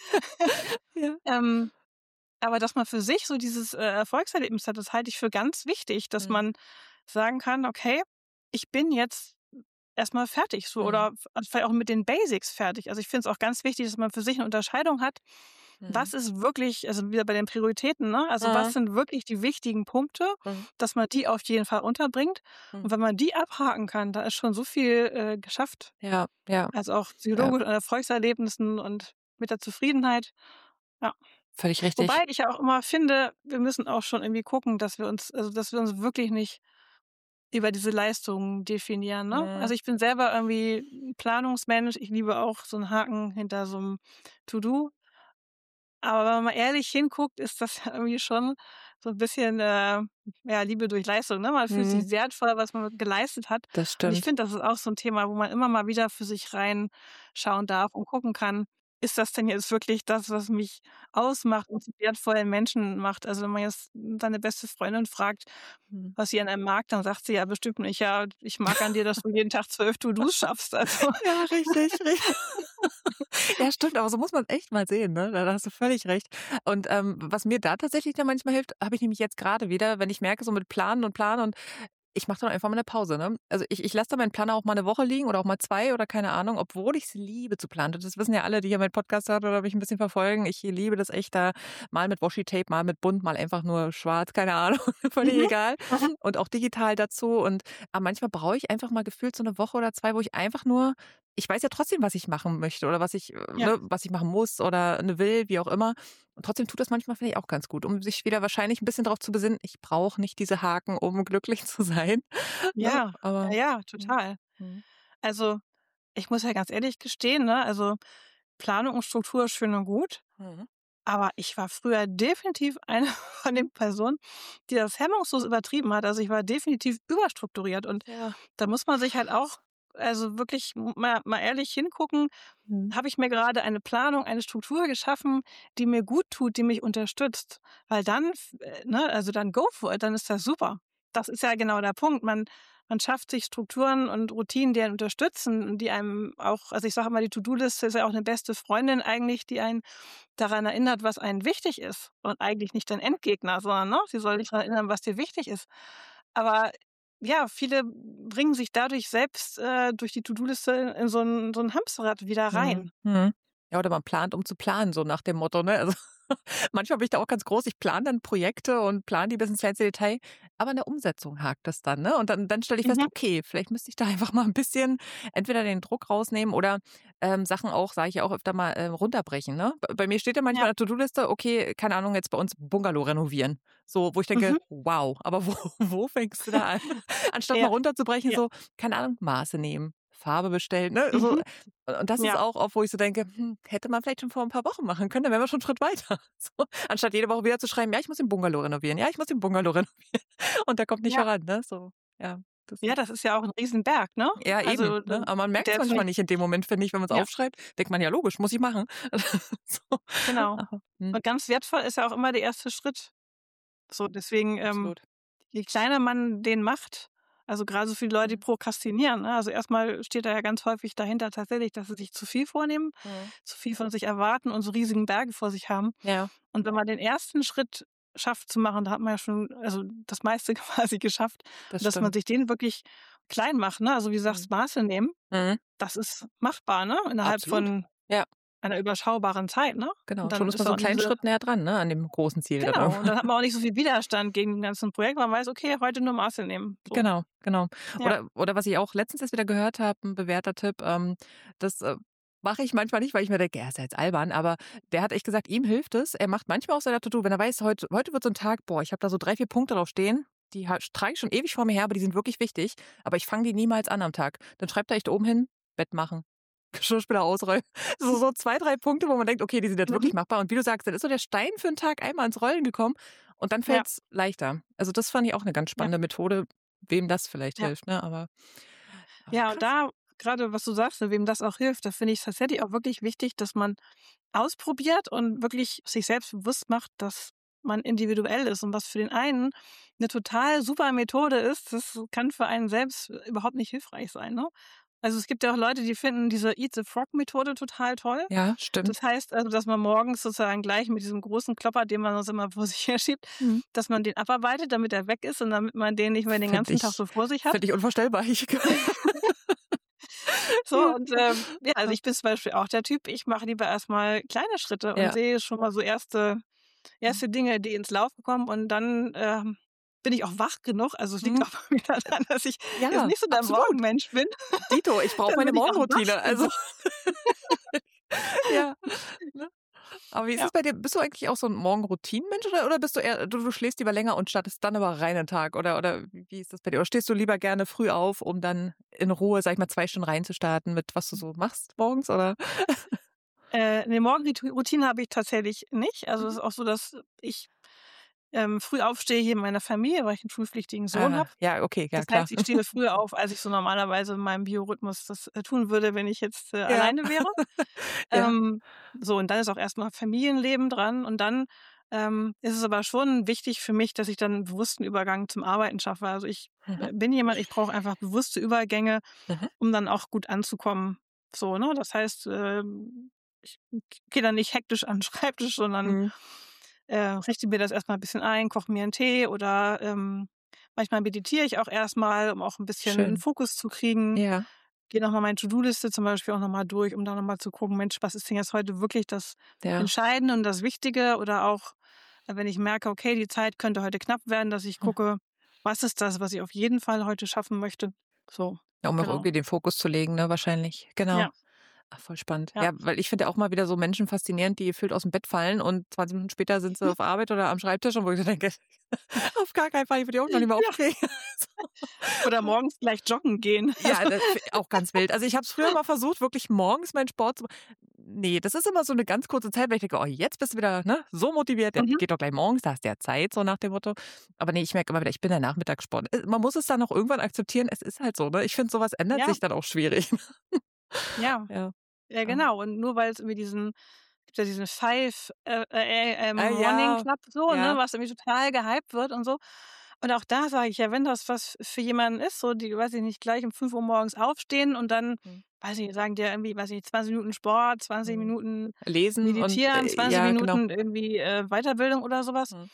Ja. Ähm Aber dass man für sich so dieses, Erfolgserlebnis hat, das halte ich für ganz wichtig, dass Mhm. man sagen kann: „Okay, ich bin jetzt erstmal fertig", so Mhm. oder vielleicht auch mit den Basics fertig. Also, ich finde es auch ganz wichtig, dass man für sich eine Unterscheidung hat was ist wirklich, also wieder bei den Prioritäten, ne? Also was sind wirklich die wichtigen Punkte, dass man die auf jeden Fall unterbringt. Und wenn man die abhaken kann, da ist schon so viel geschafft. Ja, ja, Also auch ja, psychologisch an Erfolgserlebnissen und mit der Zufriedenheit. Ja. völlig richtig. Wobei ich ja auch immer finde, wir müssen auch schon irgendwie gucken, dass wir uns wirklich nicht über diese Leistungen definieren, ne? Also, ich bin selber irgendwie 'n Planungsmensch. Ich liebe auch so 'n Haken hinter so 'm To-do. Aber wenn man mal ehrlich hinguckt, ist das ja irgendwie schon so 'n bisschen, ja, Liebe durch Leistung, ne? Man fühlt sich wertvoll, was man geleistet hat. Das Und ich stimmt. finde, das ist auch so 'n Thema, wo man immer mal wieder für sich reinschauen darf und gucken kann: Ist das denn jetzt wirklich das, was mich ausmacht und zu wertvollen Menschen macht? Also, wenn man jetzt seine beste Freundin fragt, Mhm. was sie an einem mag, dann sagt sie ja bestimmt nicht: „Ja, ich mag an dir, dass du jeden Tag 12 To-dos schaffst.“ Also, Ja, richtig, richtig. Ja, stimmt, aber so muss man's echt mal sehen, ne? Da hast du völlig recht. Und, was mir da tatsächlich dann manchmal hilft, habe ich nämlich jetzt gerade wieder, wenn ich merke, so mit Planen und ich mache dann einfach mal 'ne Pause, ne? Also, ich lasse dann meinen Planer auch mal 'ne Woche liegen oder auch mal 2 oder keine Ahnung, obwohl ich's liebe zu planen. Das wissen ja alle, die hier meinen Podcast hören oder mich 'n bisschen verfolgen. Ich liebe das echt da mal mit Washi-Tape, mal mit bunt, mal einfach nur schwarz, keine Ahnung, völlig mhm, egal. mhm, Und auch digital dazu aber manchmal brauche ich einfach mal gefühlt so 'ne Woche oder 2, wo ich einfach nur ich weiß ja trotzdem, was ich machen möchte oder was ich ja. was ich machen muss oder, ne, will, wie auch immer. Und trotzdem tut das manchmal, finde ich, auch ganz gut, um sich wieder wahrscheinlich 'n bisschen drauf zu besinnen: „Ich brauche nicht diese Haken, um glücklich zu sein.“ Ne? Ja, Aber ja, mhm, total. mhm, Also, ich muss ja ganz ehrlich gestehen, ne, also, Planung und Struktur ist schön und gut, mhm. aber ich war früher definitiv eine von den Personen, die das hemmungslos übertrieben hat. Also, ich war definitiv überstrukturiert und Ja. da muss man sich halt auch, also, wirklich mal ehrlich hingucken: Mhm. Habe ich mir gerade eine Planung, eine Struktur geschaffen, die mir gut tut, die mich unterstützt? Weil dann, ne, also dann go for it, dann ist das super. Das ist ja genau der Punkt. Man schafft sich Strukturen und Routinen, die einen unterstützen und die einem auch, also ich sage immer, die To-do-Liste ist ja auch eine beste Freundin eigentlich, die einen daran erinnert, was einem wichtig ist und eigentlich nicht dein Endgegner, sondern, ne, sie soll dich daran erinnern, was dir wichtig ist. Aber ja, viele bringen sich dadurch selbst, durch die To-do-Liste in so 'n Hamsterrad wieder Mhm. rein. Mhm. Ja, oder man plant, um zu planen, so nach dem Motto, ne? Also, manchmal bin ich da auch ganz groß. Ich plane dann Projekte und plane die bis ins kleinste Detail, aber in der Umsetzung hakt es dann, ne? Und dann stelle ich fest: Mhm. „Okay, vielleicht müsste ich da einfach mal ein bisschen entweder den Druck rausnehmen oder, Sachen auch, sage ich ja auch öfter mal, runterbrechen“, ne? Bei mir steht ja Ja. manchmal in der To-do-Liste, okay, keine Ahnung, jetzt bei uns Bungalow renovieren. So, wo ich denke: Mhm. „Wow“, aber wo wo fängst du da an? Anstatt mal Ja. runterzubrechen, Ja. so, keine Ahnung, Maße nehmen, Farbe bestellen, ne? So, Mhm. und das ist Ja. auch oft, wo ich so denke: hätte man vielleicht schon vor ein paar Wochen machen können, dann wären wir schon 'n Schritt weiter.“ So, anstatt jede Woche wieder zu schreiben: „Ja, ich muss den Bungalow renovieren. Ja, ich muss den Bungalow renovieren.“ Und der kommt nicht Ja. voran, ne? So, ja, das Ja, ist das ist ja auch 'n Riesenberg, ne? ja eben, Also, ne? Aber man merkt's der ist manchmal nicht, nicht in dem Moment, finde ich, wenn man's ja, aufschreibt, denkt man: „Ja, logisch, muss ich machen.“ So, genau. aber Und ganz wertvoll ist ja auch immer der erste Schritt. So, deswegen, absolut. je kleiner man den macht, also grade so viele Leute, die Mhm, prokrastinieren, ne? Also erst mal steht da ja ganz häufig dahinter tatsächlich, dass sie sich zu viel vornehmen, mhm. zu viel von sich erwarten und so riesigen Berge vor sich haben. Ja, Und wenn man den ersten Schritt schafft zu machen, da hat man ja schon, also das meiste quasi geschafft. Und das dass man stimmt. sich den wirklich klein macht, ne? Also wie du Mhm. sagst, Maße nehmen, Mhm. das ist machbar, ne? Innerhalb Absolut. von Ja, einer überschaubaren Zeit, ne? genau. Und Schon dann ist ist man so auch 'n nicht kleinen diese, Schritt näher dran, ne, an dem großen Ziel dann genau, und irgendwann. dann hat man auch nicht so viel Widerstand gegen den ganzen Projekt, weil man weiß: „Okay, heute nur Maße nehmen.“ So. Genau, genau. Ja. Oder was ich auch letztens erst wieder gehört habe, 'n bewährter Tipp, das, mache ich manchmal nicht, weil ich mir denke: „Ja, ist ja jetzt albern“, aber der hat echt gesagt, ihm hilft es. Er macht manchmal auf seiner To-do, wenn er weiß, heute wird so 'n Tag, boah, ich habe da so 3, 4 Punkte drauf stehen, die trage ich schon ewig vor mir her, aber die sind wirklich wichtig, aber ich fange die niemals an am Tag. Dann schreibt er echt oben hin: Bett machen, Geschirrspüler ausräumen. So 2, 3 Punkte, wo man denkt: „Okay, die sind jetzt Mhm. wirklich machbar.“ Und wie du sagst, dann ist so der Stein für 'n Tag einmal ins Rollen gekommen und dann Ja, fällt's leichter. Also, das fand ich auch 'ne ganz ja, spannende Methode, wem das vielleicht ja. hilft, ne? Aber Ja, und krass. da grade, was du sagst, ne, wem das auch hilft, da finde ich's tatsächlich auch wirklich wichtig, dass man ausprobiert und wirklich sich selbst bewusst macht, dass man individuell ist und was für den einen 'ne total super Methode ist, das kann für einen selbst überhaupt nicht hilfreich sein, ne? Also, es gibt ja auch Leute, die finden diese Eat the Frog Methode total toll. Ja, stimmt. Das heißt also, dass man morgens sozusagen gleich mit diesem großen Klopper, den man sonst immer vor sich herschiebt, Mhm. dass man den abarbeitet, damit er weg ist und damit man den nicht mehr den Finde ganzen Tag ich so vor sich hat. finde ich unvorstellbar. Ich So, und ja, also Ja. ich bin zum Beispiel auch der Typ, ich mache lieber erstmal kleine Schritte und Ja. sehe schon mal so Mhm. erste Dinge, die ins Laufen kommen und dann bin ich auch wach genug. Also es liegt Mhm. auch bei mir daran, dass ich jetzt Ja, nicht so der absolut. Morgenmensch bin. Dito, ich brauche Dann meine bin ich auch wach Morgenroutine. Also, genug. ja, ne? Aber wie ist Ja. es bei dir? Bist du eigentlich auch so 'n Morgenroutinenmensch oder bist du eher du schläfst lieber länger und startest dann aber rein in den Tag oder wie ist das bei dir? Oder stehst du lieber gerne früh auf, um dann in Ruhe, sage ich mal, 2 Stunden reinzustarten mit was du so machst morgens, oder? 'Ne Morgenroutine habe ich tatsächlich nicht. Also es Mhm. ist auch so, dass ich früh aufstehe hier in meiner Familie, weil ich 'n schulpflichtigen Sohn Ah, habe. ja, okay, ja Das klar. heißt, ich stehe früher auf, als ich so normalerweise in meinem Biorhythmus das tun würde, wenn ich jetzt Ja. alleine wäre. Ja. Ähm, so, und dann ist auch erst mal Familienleben dran und dann ist es aber schon wichtig für mich, dass ich dann 'n bewussten Übergang zum Arbeiten schaffe. Also, ich Mhm. bin jemand, ich brauche einfach bewusste Übergänge, Mhm. um dann auch gut anzukommen. So, ne? Das heißt, ich gehe dann nicht hektisch an 'n Schreibtisch, sondern Mhm. richte mir das erst mal 'n bisschen ein, koche mir 'n Tee oder manchmal meditiere ich auch erst mal, um auch 'n bisschen 'n Schön. Fokus zu kriegen. Ja. Gehe noch mal meine To-do-Liste zum Beispiel auch noch mal durch, um da noch mal zu gucken: „Mensch, was ist denn jetzt heute wirklich das Ja. Entscheidende und das Wichtige?“ Oder auch, wenn ich merke: „Okay, die Zeit könnte heute knapp werden“, dass ich Mhm. gucke: „Was ist das, was ich auf jeden Fall heute schaffen möchte?“ So, Ja, um auch genau. irgendwie den Fokus zu legen, ne, wahrscheinlich. Genau. Ja, Ach, voll spannend. ja. Ja, weil ich finde ja auch mal wieder so Menschen faszinierend, die gefühlt aus'm Bett fallen und 20 Minuten später sind sie auf Arbeit oder am Schreibtisch und wo ich so denke: „Auf gar keinen Fall, ich würde die Augen noch nicht mal Ja. aufkriegen.“ Oder morgens gleich joggen gehen. Ja, auch ganz wild. Also, ich habe es früher mal versucht, wirklich morgens meinen Sport zu ne, das ist immer so 'ne ganz kurze Zeit, weil ich denke: „Oh, jetzt bist du wieder, ne, so motiviert. Ja, Mhm. geht doch gleich morgens, da hast du ja Zeit“, so nach dem Motto. Aber ne, ich merke immer wieder, ich bin der Nachmittagssport. Man muss es dann auch irgendwann akzeptieren, es ist halt so, ne? Ich finde, so was ändert Ja, sich dann auch schwierig. ja. Ja. Ja, Ja. genau. Und nur weil es irgendwie gibt ja diesen 5 Ah, Morning ja. Club so, ne, Ja. was irgendwie total gehypt wird und so. Und auch da sage ich ja, wenn das was für jemanden ist, so die, weiß ich nicht, gleich um 5 Uhr morgens aufstehen und dann, Mhm. weiß ich nicht, sagen dir irgendwie, weiß ich nicht, 20 Minuten Sport, 20 Mhm. Minuten Lesen und meditieren, 20 ja, genau. Minuten irgendwie Weiterbildung oder sowas. Mhm.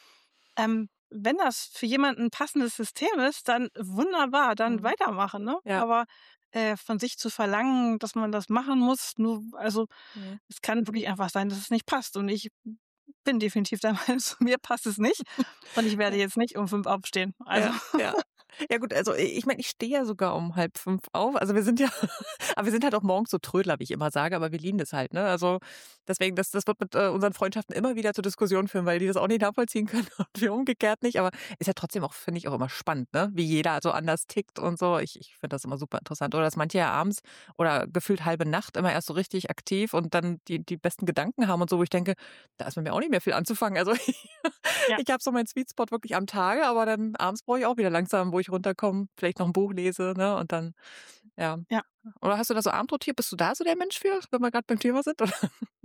Wenn das für jemanden 'n passendes System ist, dann wunderbar, dann Mhm. weitermachen, ne? Ja. Aber von sich zu verlangen, dass man das machen muss, nur also Mhm. es kann wirklich einfach sein, dass es nicht passt. Und ich bin definitiv der Meinung, zu mir passt es nicht. Und ich werde Ja. jetzt nicht um 5 aufstehen. Also, Ja, ja. Ja gut, also ich meine, ich stehe ja sogar um 4:30 auf. Also wir sind ja aber wir sind halt auch morgens so Trödler, wie ich immer sage, aber wir lieben das halt, ne? Also deswegen, das wird mit, unseren Freundschaften immer wieder zur Diskussion führen, weil die das auch nicht nachvollziehen können und wir umgekehrt nicht. Aber ist ja trotzdem auch, finde ich, auch immer spannend, ne? Wie jeder so anders tickt und so. Ich finde das immer super interessant. Oder dass manche ja abends oder gefühlt halbe Nacht immer erst so richtig aktiv und dann die besten Gedanken haben und so, wo ich denke, da ist mit mir auch nicht mehr viel anzufangen. Also ja, ich habe so meinen Sweet Spot wirklich am Tage, aber dann abends brauche ich auch wieder langsam, wo ich runterkomme, vielleicht noch 'n Buch lese, ne, und dann ja. ja. Oder hast du da so Abendroutine? Bist du da so der Mensch für, wenn wir grad beim Thema sind, oder?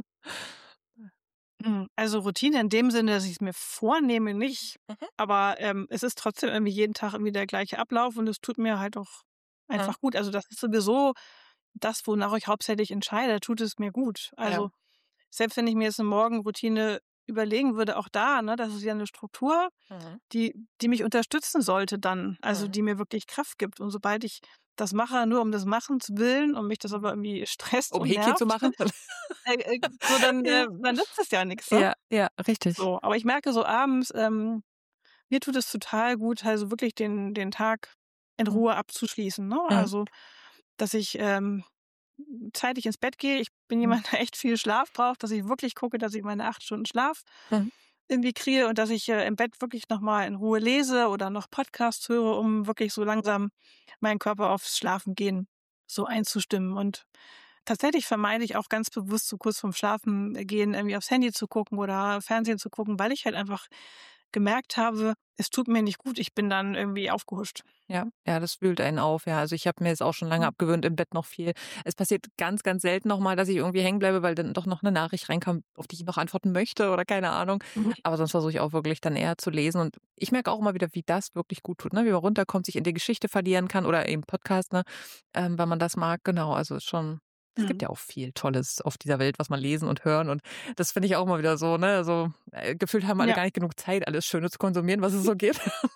Also Routine in dem Sinne, dass ich es mir vornehme, nicht. Mhm, Aber es ist trotzdem irgendwie jeden Tag irgendwie der gleiche Ablauf und es tut mir halt auch mhm, einfach gut. Also das ist sowieso das, wonach ich hauptsächlich entscheide, tut es mir gut. ja, Also selbst wenn ich mir jetzt 'ne Morgenroutine überlegen würde, auch da, ne, das ist ja 'ne Struktur, mhm, die mich unterstützen sollte dann, also mhm, die mir wirklich Kraft gibt. Und sobald ich das mache, nur um des Machens willen und mich das aber mhm. irgendwie stresst Um und Häkchen zu nervt, machen? so Ja, dann nützt es ja nix, ne? ja, ja, richtig. So, aber ich merke so abends, mir tut es total gut, also wirklich den Tag in Mhm, Ruhe abzuschließen, ne? mhm, Also, dass ich zeitig ins Bett gehe. Ich bin mhm, jemand, der echt viel Schlaf braucht, dass ich wirklich gucke, dass ich meine 8 Stunden Schlaf mhm. irgendwie kriege und dass ich im Bett wirklich noch mal in Ruhe lese oder noch Podcasts höre, um wirklich so langsam meinen Körper aufs Schlafengehen so einzustimmen. Und tatsächlich vermeide ich auch ganz bewusst so kurz vorm Schlafengehen irgendwie aufs Handy zu gucken oder Fernsehen zu gucken, weil ich halt einfach gemerkt habe, es tut mir nicht gut. Ich bin dann irgendwie aufgehuscht. Ja, ja, das wühlt einen auf, ja. Also, ich habe mir jetzt auch schon lange Mhm. abgewöhnt, im Bett noch viel es passiert ganz, ganz selten noch mal, dass ich irgendwie hängen bleibe, weil dann doch noch 'ne Nachricht reinkam, auf die ich noch antworten möchte oder keine Ahnung. Mhm. Aber sonst versuche ich auch wirklich dann eher zu lesen und ich merke auch immer wieder, wie das wirklich gut tut, ne? Wie man runterkommt, sich in die Geschichte verlieren kann oder eben Podcast, ne, wenn man das mag. Genau, also, ist schon es gibt Mhm. ja auch viel Tolles auf dieser Welt, was man lesen und hören und das finde ich auch immer wieder so, ne, so, gefühlt haben alle Ja. gar nicht genug Zeit, alles Schöne zu konsumieren, was es so gibt.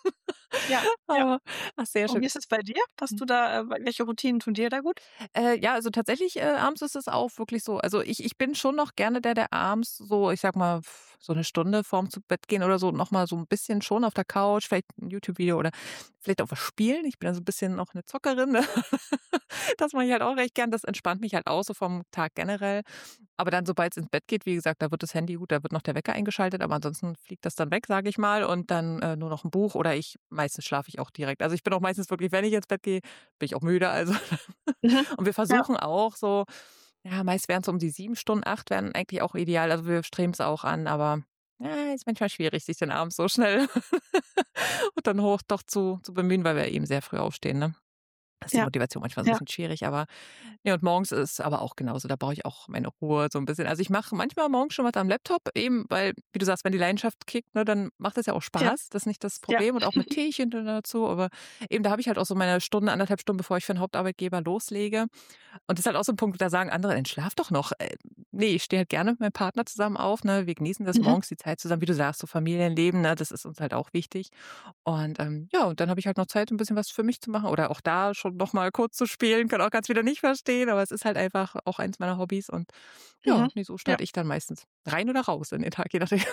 Ja, ja. Aber ach, sehr Und schön. wie ist es bei dir? Hast du da welche Routinen tun dir da gut? Ja, also tatsächlich, abends ist es auch wirklich so, also ich bin schon noch gerne der abends so, ich sag mal, so eine Stunde vorm Zu-Bett-Gehen oder so noch mal so ein bisschen schon auf der Couch, vielleicht ein YouTube-Video oder vielleicht auch was spielen. Ich bin ja so ein bisschen auch eine Zockerin, ne? Das mache ich halt auch recht gern. Das entspannt mich halt auch so vom Tag generell. Aber dann, sobald's ins Bett geht, wie gesagt, da wird das Handy gut, da wird noch der Wecker eingeschaltet, aber ansonsten fliegt das dann weg, sage ich mal, und dann, nur noch 'n Buch oder meistens schlafe ich auch direkt. Also, ich bin auch meistens wirklich, wenn ich ins Bett gehe, bin ich auch müde, also Mhm. und wir Ja. versuchen auch so, ja, meist wären's so um die 7 Stunden, 8 wären eigentlich auch ideal. Also, wir streben's auch an, aber, ja, ist manchmal schwierig, sich dann abends so schnell und dann hoch doch zu bemühen, weil wir eben sehr früh aufstehen, ne? Da ist die Ja, Motivation manchmal so 'n ja. bisschen schwierig, aber ja, und morgens ist es aber auch genauso. Da brauche ich auch meine Ruhe so 'n bisschen. Also, ich mache manchmal morgens schon was am Laptop, eben weil, wie du sagst, wenn die Leidenschaft kickt, ne, dann macht das ja auch Ja, Spaß. Das ist nicht das ja. Problem und auch mit Teechen dann dazu. Aber eben, da habe ich halt auch so meine Stunde, 1,5 Stunden, bevor ich für 'n Hauptarbeitgeber loslege. Und das ist halt auch so 'n Punkt, da sagen andere: „Dann schlaf doch noch." Ne, ich stehe halt gerne mit meinem Partner zusammen auf, ne? Wir genießen das Mhm. morgens, die Zeit zusammen, wie du sagst, so Familienleben, ne? Das ist uns halt auch wichtig. Und, ja, und dann habe ich halt noch Zeit, 'n bisschen was für mich zu machen oder auch da schon noch mal kurz zu spielen. Kann auch ganz viele nicht verstehen, aber es ist halt einfach auch eins meiner Hobbys und Mhm. ja, ne, so Ja. starte ich dann meistens. Rein oder raus in den Tag, je nachdem.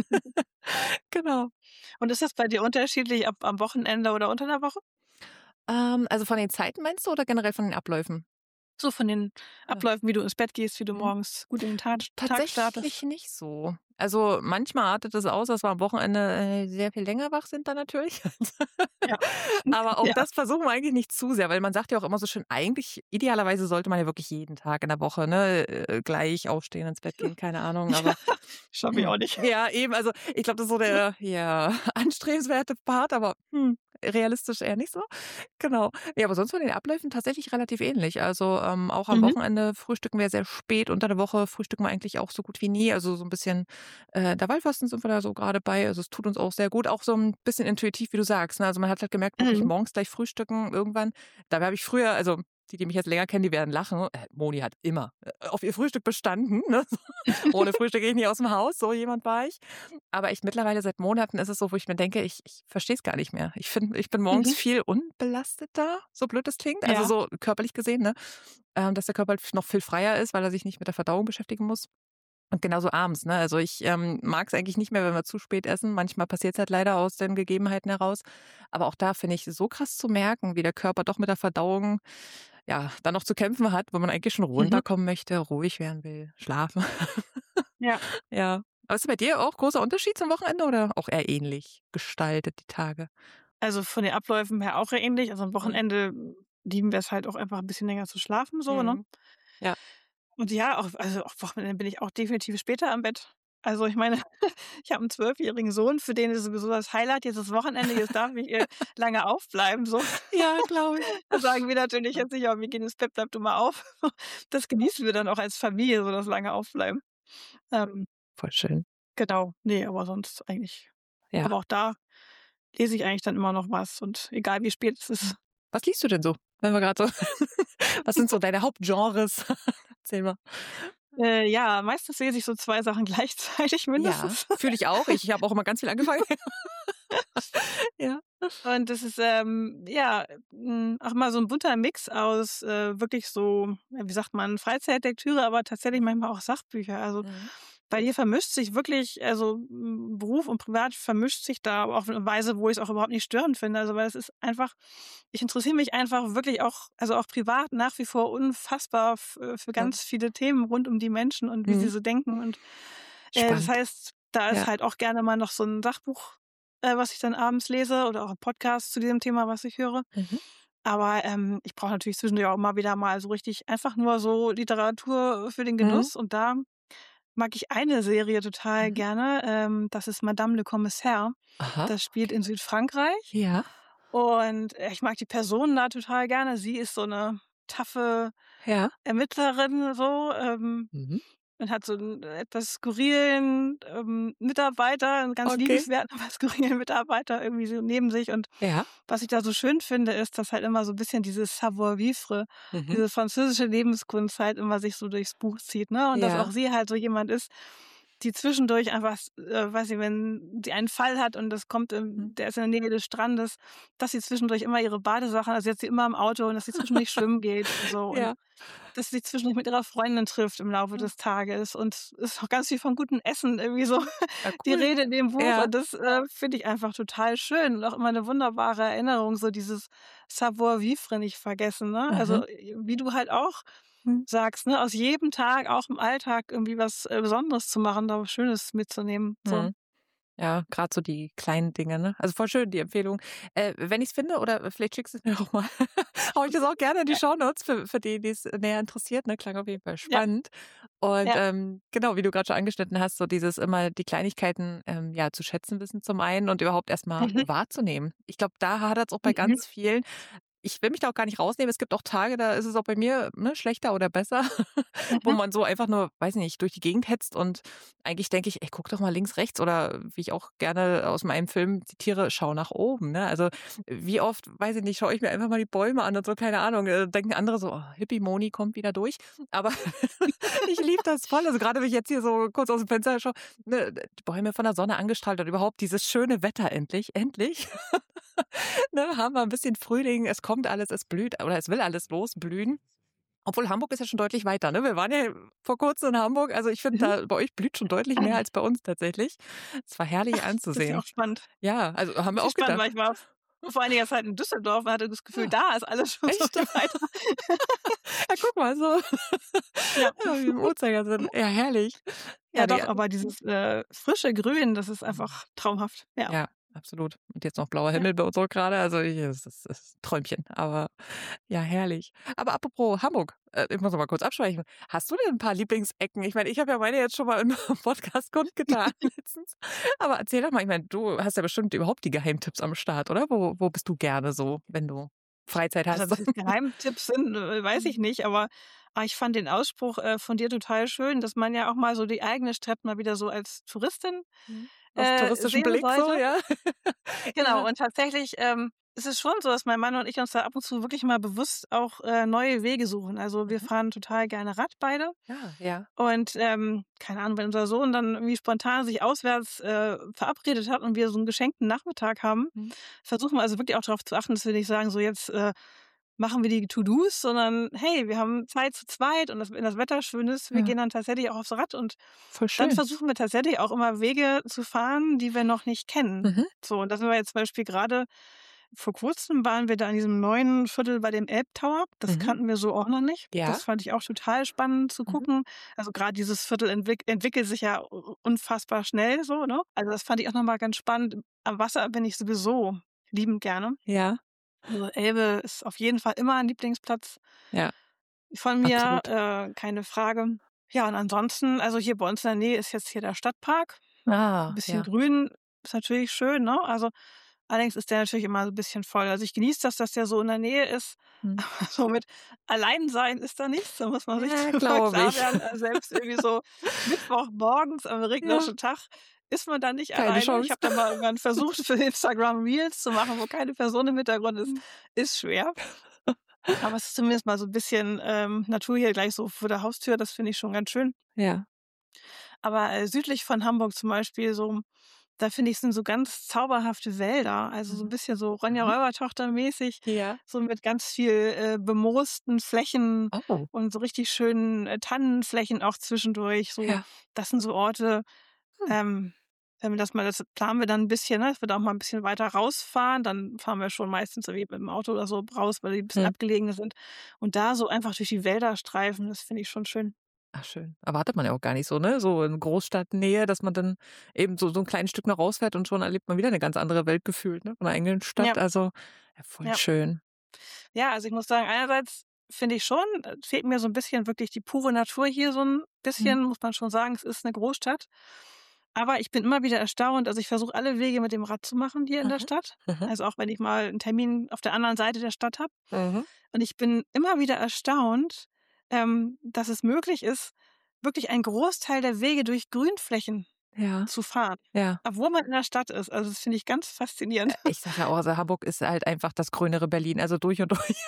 Genau. Und ist das bei dir unterschiedlich ab am Wochenende oder unter der Woche? Also von den Zeiten meinst du oder generell von den Abläufen? So von den Ja. Abläufen, wie du ins Bett gehst, wie du Mhm. morgens gut in den Tag Tatsächlich startest? nicht so. Also, manchmal artet es aus, dass wir am Wochenende, sehr viel länger wach sind dann natürlich. Ja. Aber auch Ja. das versuchen wir eigentlich nicht zu sehr, weil man sagt ja auch immer so schön, eigentlich idealerweise sollte man ja wirklich jeden Tag in der Woche, ne, gleich aufstehen, ins Bett gehen, keine Ahnung, Ja, aber schaffe ich auch nicht. ja, eben, also, ich glaube, das ist so der, ja, anstrebenswerte Part, aber, realistisch eher nicht so. Genau. Ja, aber sonst von den Abläufen tatsächlich relativ ähnlich. Also, auch am Mhm. Wochenende frühstücken wir sehr spät, unter der Woche frühstücken wir eigentlich auch so gut wie nie. Also, so ein bisschen, Intervallfasten sind wir da so gerade bei. Also, es tut uns auch sehr gut, auch so ein bisschen intuitiv, wie du sagst, ne? Also, man hat halt gemerkt, wirklich Mhm. morgens gleich frühstücken irgendwann. Dabei habe ich früher, also, die mich jetzt länger kennen, die werden lachen. Moni hat immer, auf ihr Frühstück bestanden, ne? Ohne Frühstück gehe ich nicht aus dem Haus, so jemand war ich. Aber echt mittlerweile seit Monaten ist es so, wo ich mir denke, ich verstehe es gar nicht mehr. Ich finde, ich bin morgens Mhm. viel unbelasteter, so blöd es klingt, also Ja. so körperlich gesehen, ne? Dass der Körper halt noch viel freier ist, weil er sich nicht mit der Verdauung beschäftigen muss. Und genauso abends, ne? Also ich, mag es eigentlich nicht mehr, wenn wir zu spät essen. Manchmal passiert es halt leider aus den Gegebenheiten heraus. Aber auch da finde ich so krass zu merken, wie der Körper doch mit der Verdauung, ja, dann noch zu kämpfen hat, wo man eigentlich schon Mhm. runterkommen möchte, ruhig werden will, schlafen. Ja. Ja. Aber ist bei dir auch großer Unterschied zum Wochenende oder auch eher ähnlich gestaltet die Tage? Also, von den Abläufen her auch ähnlich. Also, am Mhm. Wochenende lieben wir es halt auch einfach 'n bisschen länger zu schlafen so, ne? Mhm. Ja. Und ja, auch also, auf Wochenende bin ich auch definitiv später am Bett. Also, ich meine, ich habe 'n zwölfjährigen Sohn, für den ist sowieso das Highlight jetzt das Wochenende, jetzt darf ich, lange aufbleiben so. Ja, glaube ich. Da sagen wir natürlich Ja. jetzt nicht: „Ja, wir gehen ins Bett, bleib du mal auf." Das genießen wir dann auch als Familie, so das lange Aufbleiben. Ähm, Voll schön. genau. Ne, aber sonst eigentlich Ja. aber auch da lese ich eigentlich dann immer noch was und egal wie spät es ist. Mhm. Was liest du denn so? Wenn wir grad so was sind so deine Hauptgenres? Erzähl mal. Ja, meistens lese ich so 2 Sachen gleichzeitig Ja, mindestens. fühle ich auch. Ich habe auch immer ganz viel angefangen. Ja. Und das ist, ja, auch mal so 'n bunter Mix aus, wirklich so, ja, wie sagt man, Freizeitlektüre, aber tatsächlich manchmal auch Sachbücher. Also, Mhm. bei hier vermischt sich wirklich also, Beruf und Privat vermischt sich da aber auf 'ne Weise, wo ich's auch überhaupt nicht störend finde. Also, weil es ist einfach ich interessiere mich einfach wirklich auch also, auch privat nach wie vor unfassbar für Ja. ganz viele Themen rund um die Menschen und wie sie Mhm. so denken und das Spannend. heißt, da ist Ja. halt auch gerne mal noch so 'n Sachbuch, was ich dann abends lese oder auch 'n Podcast zu diesem Thema, was ich höre. Mhm. Aber, ich brauche natürlich zwischendurch auch immer wieder mal so richtig einfach nur so Literatur für den Mhm. Genuss und da mag ich eine Serie total Mhm. gerne, das ist Madame le Commissaire. Aha. Das spielt Okay. in Südfrankreich Ja. und, ich mag die Personen da total gerne. Sie ist so 'ne taffe Ja. Ermittlerin so, Mhm. und hat so 'n etwas skurrilen, Mitarbeiter, 'n ganz Okay. liebenswerten, aber skurrilen Mitarbeiter irgendwie so neben sich. Und Ja. was ich da so schön finde, ist, dass halt immer so 'n bisschen dieses Savoir-vivre, Mhm. diese französische Lebenskunst halt immer sich so durchs Buch zieht, ne? Und dass auch Ja. sie halt so jemand ist, die zwischendurch einfach, weiß ich, wenn sie einen Fall hat und das kommt, der ist in der Nähe des Strandes, dass sie zwischendurch immer ihre Badesachen, also jetzt sie immer im Auto und dass sie zwischendurch schwimmen geht und so und Ja. dass sie zwischendurch mit ihrer Freundin trifft im Laufe Ja. des Tages und es ist auch ganz viel von gutem Essen irgendwie so Ja, die cool. Rede in dem Buch Ja. und das, finde ich einfach total schön und auch immer eine wunderbare Erinnerung, so dieses Savoir-vivre nicht vergessen, ne? Mhm. Also, wie du halt auch Mhm. sagst, ne, aus jedem Tag, auch im Alltag irgendwie was, Besonderes zu machen, da was Schönes mitzunehmen, so. Mhm. Ja, gerade so die kleinen Dinge, ne? Also voll schön, die Empfehlung. Wenn ich's finde oder vielleicht schickst du's mir auch mal, haue ich das auch gerne in die Ja, Shownotes für die, die's näher interessiert, ne? Klang auf jeden Fall ja, spannend. Und, ja. genau, wie du gerade schon angeschnitten hast, so dieses immer die Kleinigkeiten, ja, zu schätzen wissen zum einen und überhaupt erst mal Mhm, wahrzunehmen. Ich glaube, da hadert's auch bei mhm, ganz vielen. Ich will mich da auch gar nicht rausnehmen. Es gibt auch Tage, da ist es auch bei mir, ne, schlechter oder besser, wo mhm. man so einfach nur, weiß nicht, durch die Gegend hetzt und eigentlich denke ich: „Ey, guck doch mal links, rechts“ oder wie ich auch gerne aus meinem Film zitiere: „Schau nach oben“, ne? Also, wie oft, weiß ich nicht, schaue ich mir einfach mal die Bäume an und so, keine Ahnung, denken andere so: „Oh, Hippie-Moni kommt wieder durch.“ Aber ich liebe das voll. Also, grade wenn ich jetzt hier so kurz aus dem Fenster schaue, ne, die Bäume von der Sonne angestrahlt und überhaupt dieses schöne Wetter endlich, endlich. Ne, haben wir ein bisschen Frühling, es kommt alles, es blüht oder es will alles losblühen. Obwohl Hamburg ist ja schon deutlich weiter, ne? Wir waren ja vor Kurzem in Hamburg. Also, ich finde, Mhm. da bei euch blüht schon deutlich mehr als bei uns tatsächlich. Es war herrlich Das ist ja anzusehen. auch spannend. Ja, also, haben wir Richtig auch spannend, weil gedacht. ich war vor einiger Zeit in Düsseldorf und hatte das Gefühl, Ah, da ist alles schon so echt? viel weiter. Ja, guck mal, so Ja. ja, wie im Uhrzeigersinn. Ja, herrlich. Ja, Ja ne, doch, aber dieses, frische Grün, das ist mhm. einfach traumhaft. Ja. Ja, absolut. Und jetzt noch blauer Himmel bei uns auch grade. Also, hier ist 'n Träumchen, aber ja, herrlich. Aber apropos Hamburg, ich muss noch mal kurz abschweifen. Hast du denn 'n paar Lieblingsecken? Ich meine, ich habe ja meine jetzt schon mal im Podcast kundgetan letztens. Aber erzähl doch mal, ich meine, du hast ja bestimmt überhaupt die Geheimtipps am Start, oder? Wo bist du gerne so, wenn du Freizeit Also, hast? dass es Geheimtipps sind, weiß ich Mhm. nicht, aber ich fand den Ausspruch, von dir total schön, dass man ja auch mal so die eigene Stadt mal wieder so als Touristin, Mhm. Aus touristischem sehen Blick so, sollte. ja? Genau, Ja. und tatsächlich, ist es schon so, dass mein Mann und ich uns da ab und zu wirklich mal bewusst auch, neue Wege suchen. Also, wir Mhm. fahren total gerne Rad beide Ja, ja. und, keine Ahnung, wenn unser Sohn dann irgendwie spontan sich auswärts, verabredet hat und wir so einen geschenkten Nachmittag haben, Mhm. versuchen wir also wirklich auch darauf zu achten, dass wir nicht sagen: „So, jetzt, machen wir die To-dos“, sondern: „Hey, wir haben Zeit zu zweit und wenn das Wetter schön ist, wir Ja, gehen dann tatsächlich auch aufs Rad“ und voll dann schön. versuchen wir tatsächlich auch immer Wege zu fahren, die wir noch nicht kennen. Mhm. So, und da sind wir jetzt zum Beispiel grade vor Kurzem waren wir da in diesem neuen Viertel bei dem Elbtower. Das Mhm. kannten wir so auch noch nicht. Ja. Das fand ich auch total spannend zu Mhm. gucken. Also, grad dieses Viertel entwickelt sich ja u unfassbar schnell so, ne? Also, das fand ich auch noch mal ganz spannend. Am Wasser bin ich sowieso liebend gerne. Ja. Also, Elbe ist auf jeden Fall immer ein Lieblingsplatz Ja, von mir, absolut. keine Frage. Ja, und ansonsten also, hier bei uns in der Nähe ist jetzt hier der Stadtpark. 'N Ah, bisschen ja. Grün ist natürlich schön, ne? Also, allerdings ist der natürlich immer so 'n bisschen voll. Also, ich genieße das, dass der so in der Nähe ist, Mhm. aber so mit Alleinsein ist da nichts. Da muss man sich Ja, drüber glaube klar ich. werden. Selbst irgendwie so Mittwochmorgens am Ja, regnerischen Tag ist man da nicht keine alleine. Ich Chance. habe da mal irgendwann versucht, für Instagram Reels zu machen, wo keine Person im Hintergrund ist. Mhm. Ist schwer, aber es ist zumindest mal so 'n bisschen, Natur hier gleich so vor der Haustür. Das finde ich schon ganz schön. Ja, Aber, südlich von Hamburg zum Beispiel so da finde ich, sind so ganz zauberhafte Wälder, also so 'n mhm. bisschen so Ronja Mhm. Räubertochter-mäßig, Ja. so mit ganz viel, bemoosten Flächen Oh, und so richtig schönen, Tannenflächen auch zwischendurch. So, ja. das sind so Orte, Hm. ähm, wenn wir das planen wir dann 'n bisschen, ne, dass wir da auch mal 'n bisschen weiter rausfahren. Dann fahren wir schon meistens irgendwie mit'm Auto oder so raus, weil die 'n bisschen Mhm. abgelegener sind. Und da so einfach durch die Wälder streifen, das finde ich schon schön. Ach schön. Erwartet man ja auch gar nicht so, ne? So in Großstadtnähe, dass man dann eben so 'n kleines Stück noch rausfährt und schon erlebt man wieder 'ne ganz andere Welt gefühlt, ne, von 'ner eigenen Ja, Stadt. Also, ja, voll ja. schön. Ja, also ich muss sagen, einerseits finde ich schon, fehlt mir so 'n bisschen wirklich die pure Natur hier so 'n Mhm. bisschen, muss man schon sagen. Es ist 'ne Großstadt. Aber ich bin immer wieder erstaunt. Also, ich versuche alle Wege mit dem Rad zu machen hier in der Mhm. Stadt. Mhm. Also, auch wenn ich mal 'n Termin auf der anderen Seite der Stadt habe. Mhm. Und ich bin immer wieder erstaunt, dass es möglich ist, wirklich einen Großteil der Wege durch Grünflächen Ja, zu fahren, ja. obwohl man in der Stadt ist. Also, das finde ich ganz faszinierend. Ich sage ja auch, also Hamburg ist halt einfach das grönere Berlin, also durch und durch.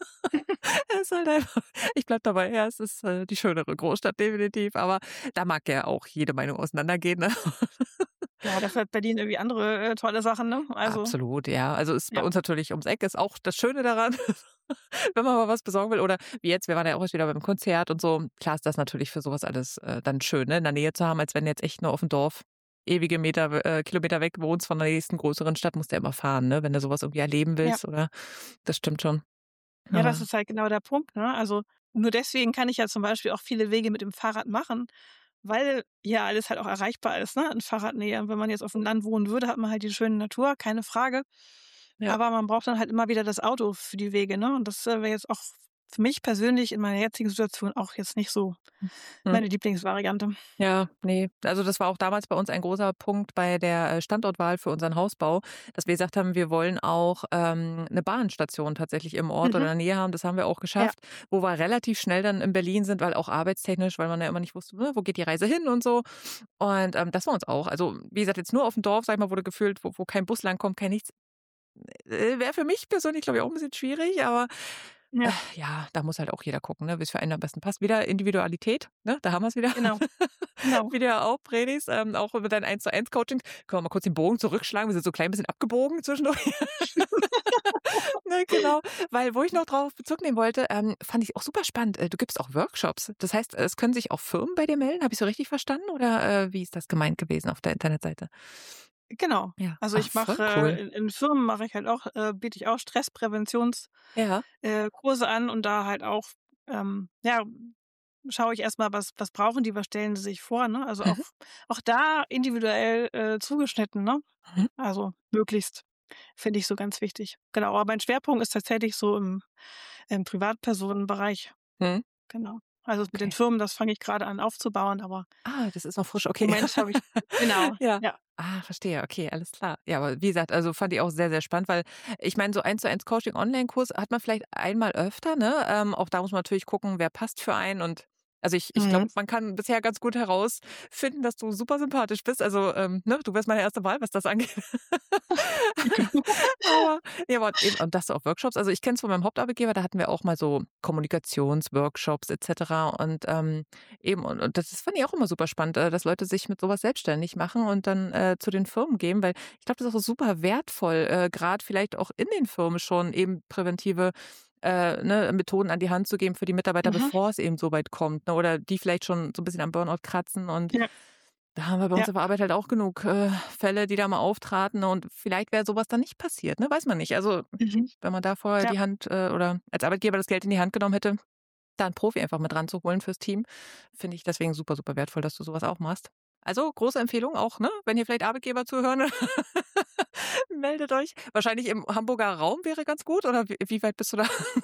Es ist halt einfach ich bleibe dabei, ja, es ist, die schönere Großstadt definitiv, aber da mag ja auch jede Meinung auseinandergehen, ne? Ja, dafür hat Berlin irgendwie andere, tolle Sachen, ne? Also, Absolut, ja. Also, ist bei ja. uns natürlich ums Eck, ist auch das Schöne daran, wenn man mal was besorgen will oder wie jetzt, wir waren ja auch erst wieder beim Konzert und so. Klar ist das natürlich für so was alles, dann schön, ne, in der Nähe zu haben, als wenn du jetzt echt nur auf'm Dorf ewige Kilometer weg wohnst von der nächsten größeren Stadt, musst du ja immer fahren, ne, wenn du so was irgendwie erleben Ja. willst, oder? Das stimmt schon. Ja, das Aber ist halt genau der Punkt, ne? Also, nur deswegen kann ich ja zum Beispiel auch viele Wege mit dem Fahrrad machen, weil ja alles halt auch erreichbar ist, ne, in Fahrradnähe. Und wenn man jetzt auf'm Land wohnen würde, hat man halt die schöne Natur, keine Frage. ja. Aber man braucht dann halt immer wieder das Auto für die Wege, ne? Und das, wäre jetzt auch für mich persönlich in meiner jetzigen Situation auch jetzt nicht so Mhm. meine Lieblingsvariante. Ja, ne. Also, das war auch damals bei uns ein großer Punkt bei der, Standortwahl für unseren Hausbau, dass wir gesagt haben, wir wollen auch, 'ne Bahnstation tatsächlich im Ort oder Mhm. in der Nähe haben. Das haben wir auch Ja, geschafft, wo wir relativ schnell dann in Berlin sind, weil auch arbeitstechnisch, weil man ja immer nicht wusste, ne, wo geht die Reise hin und so. Und, das war uns auch. Also, wie gesagt, jetzt nur auf'm Dorf, sage ich mal, wo du gefühlt wo kein Bus langkommt, kein nichts, wäre für mich persönlich, glaube ich, auch 'n bisschen schwierig, aber ja, ja, da muss halt auch jeder gucken, ne, wie's für einen am besten passt. Wieder Individualität, ne, da haben wir's wieder. genau, genau. Wie du ja auch predigst, auch über dein Eins-zu-eins-Coaching. Können wir mal kurz den Bogen zurückschlagen? Wir sind so 'n klein bisschen abgebogen zwischendurch. Ne, genau. Weil wo ich noch drauf Bezug nehmen wollte, fand ich auch super spannend. Du gibst auch Workshops. Das heißt, es können sich auch Firmen bei dir melden? Habe ich so richtig verstanden oder, wie ist das gemeint gewesen auf der Internetseite? Genau. Ja. Also, Ach, ich voll mache cool. in Firmen mache ich halt auch biete ich auch Stresspräventions Ja. Kurse an und da halt auch, ja, schaue ich erst mal, was brauchen die, was stellen sie sich vor, ne? Also, Mhm. auch da individuell, zugeschnitten, ne? Mhm. Also, möglichst, finde ich so ganz wichtig. Genau, aber mein Schwerpunkt ist tatsächlich so im Privatpersonenbereich. Mhm. Genau. Also, mit den Okay. Firmen, das fange ich grade an aufzubauen, aber Ah, das ist noch frisch, im okay. Moment habe ich genau, Ja. ja. Ah, verstehe, okay, alles klar. Ja, aber wie gesagt, also fand ich auch sehr, sehr spannend, weil ich meine, so Eins-zu-eins Coaching Online-Kurs hat man vielleicht einmal öfter, ne? Auch da muss man natürlich gucken, wer passt für einen und also ich glaube, Mhm. man kann bisher ganz gut herausfinden, dass du super sympathisch bist. Also, ne, du wärst meine erste Wahl, was das angeht. Aber ja, aber eben und das auch Workshops. Also, ich kenne es von meinem Hauptarbeitgeber, da hatten wir auch mal so Kommunikationsworkshops et cetera und, eben und das fand ich auch immer super spannend, dass Leute sich mit so was selbstständig machen und dann, zu den Firmen gehen, weil ich glaube, das ist auch so super wertvoll, grad vielleicht auch in den Firmen schon eben präventive, ne, Methoden an die Hand zu geben für die Mitarbeiter, Mhm. bevor es eben so weit kommt, ne, oder die vielleicht schon so 'n bisschen am Burnout kratzen und Ja, da haben wir bei ja. uns auf der Arbeit halt auch genug, Fälle, die da mal auftraten und vielleicht wäre so was dann nicht passiert, ne? Weiß man nicht. Also, Mhm. wenn man da vorher Ja. die Hand, oder als Arbeitgeber das Geld in die Hand genommen hätte, da 'n Profi einfach mit ranzuholen fürs Team, finde ich deswegen super, super wertvoll, dass du so was auch machst. Also, große Empfehlung auch, ne, wenn hier vielleicht Arbeitgeber zuhören, meldet euch. Wahrscheinlich im Hamburger Raum wäre ganz gut oder wie weit bist du da?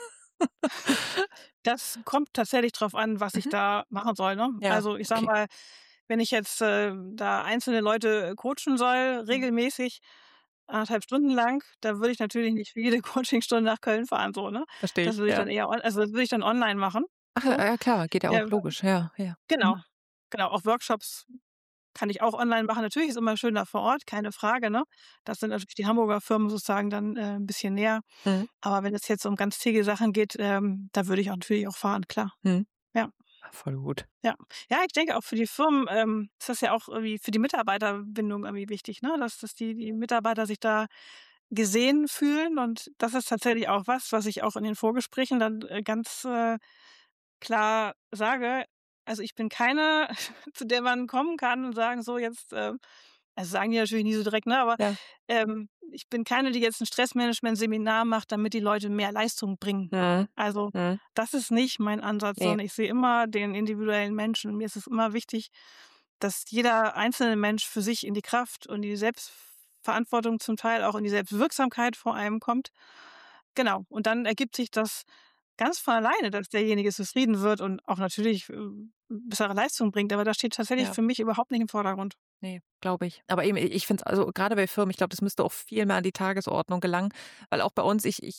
Das kommt tatsächlich drauf an, was ich Mhm. da machen soll, ne? Ja, Also, ich sage okay. mal, wenn ich jetzt, da einzelne Leute coachen soll, Mhm. regelmäßig, 1,5 Stunden lang, da würde ich natürlich nicht für jede Coachingstunde nach Köln fahren, so, ne? Verstehe Das ich, würde ich ja. dann eher das würde ich dann online machen, Ach, so. ja klar, geht ja auch, Ähm, logisch, ja, ja. Mhm. genau, genau, auch Workshops kann ich auch online machen. Natürlich ist immer schöner vor Ort, keine Frage, ne? Das sind natürlich die Hamburger Firmen sozusagen dann, 'n bisschen näher. Mhm. Aber wenn es jetzt um ganz tägliche Sachen geht, da würde ich auch natürlich auch fahren, klar. Mhm. Ja. Ah, voll gut. Ja. Ja, ich denke auch für die Firmen, ist das ja auch irgendwie für die Mitarbeiterbindung irgendwie wichtig, ne? Dass die Mitarbeiter sich da gesehen fühlen und das ist tatsächlich auch was ich auch in den Vorgesprächen dann, ganz, klar sage. Also, ich bin keine, zu der man kommen kann und sagen: „So jetzt, also, sagen die natürlich nie so direkt, ne, aber, Ja. ich bin keine, die jetzt 'n Stressmanagement-Seminar macht, damit die Leute mehr Leistung bringen. Mhm. Also, Mhm. das ist nicht mein Ansatz, Ne, sondern ich sehe immer den individuellen Menschen. Mir ist es immer wichtig, dass jeder einzelne Mensch für sich in die Kraft und die Selbstverantwortung zum Teil auch in die Selbstwirksamkeit vor allem kommt. Genau, und dann ergibt sich das ganz von alleine, dass derjenige zufrieden wird und auch natürlich, bessere Leistung bringt, aber das steht tatsächlich ja. für mich überhaupt nicht im Vordergrund. Ne, glaube ich. Aber eben, ich finde es also grade bei Firmen, ich glaube, das müsste auch viel mehr an die Tagesordnung gelangen, weil auch bei uns, ich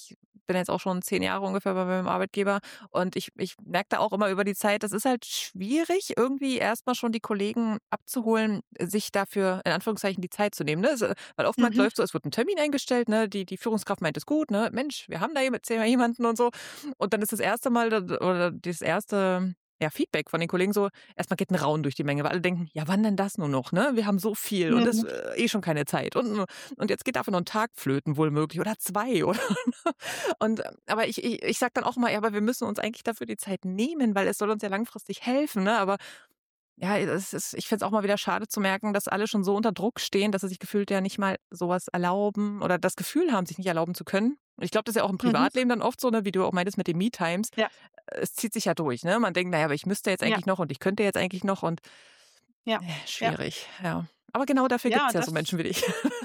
bin jetzt auch schon 10 Jahre ungefähr bei meinem Arbeitgeber und ich merke da auch immer über die Zeit, das ist halt schwierig, irgendwie erstmal schon die Kollegen abzuholen, sich dafür in Anführungszeichen die Zeit zu nehmen. Ne? Weil oftmals Mhm. läuft so, es wird ein Termin eingestellt, ne? Die Führungskraft meint es gut, ne? Mensch, wir haben da jemanden und so. Und dann ist das erste Mal oder das erste Feedback von den Kollegen so, erstmal geht ein Raunen durch die Menge, weil alle denken, ja, wann denn das nur noch, ne? Wir haben so viel und das Mhm. schon keine Zeit. Und jetzt geht dafür noch ein Tag flöten, wohl möglich, oder 2 oder und aber ich sage dann auch immer, ja, aber wir müssen uns eigentlich dafür die Zeit nehmen, weil es soll uns ja langfristig helfen, ne? Aber ja, ich finde es auch mal wieder schade zu merken, dass alle schon so unter Druck stehen, dass sie sich gefühlt ja nicht mal sowas erlauben oder das Gefühl haben, sich nicht erlauben zu können. Und ich glaube, das ist ja auch im Mhm. Privatleben dann oft so, ne, wie du auch meintest mit den Me-Times. Ja, Es zieht sich ja durch, ne? Man denkt, na ja, aber ich müsste jetzt ja, eigentlich noch und ich könnte jetzt eigentlich noch und ja, ja. schwierig, ja. Aber genau dafür Ja, gibt's und ja so Menschen das wie dich,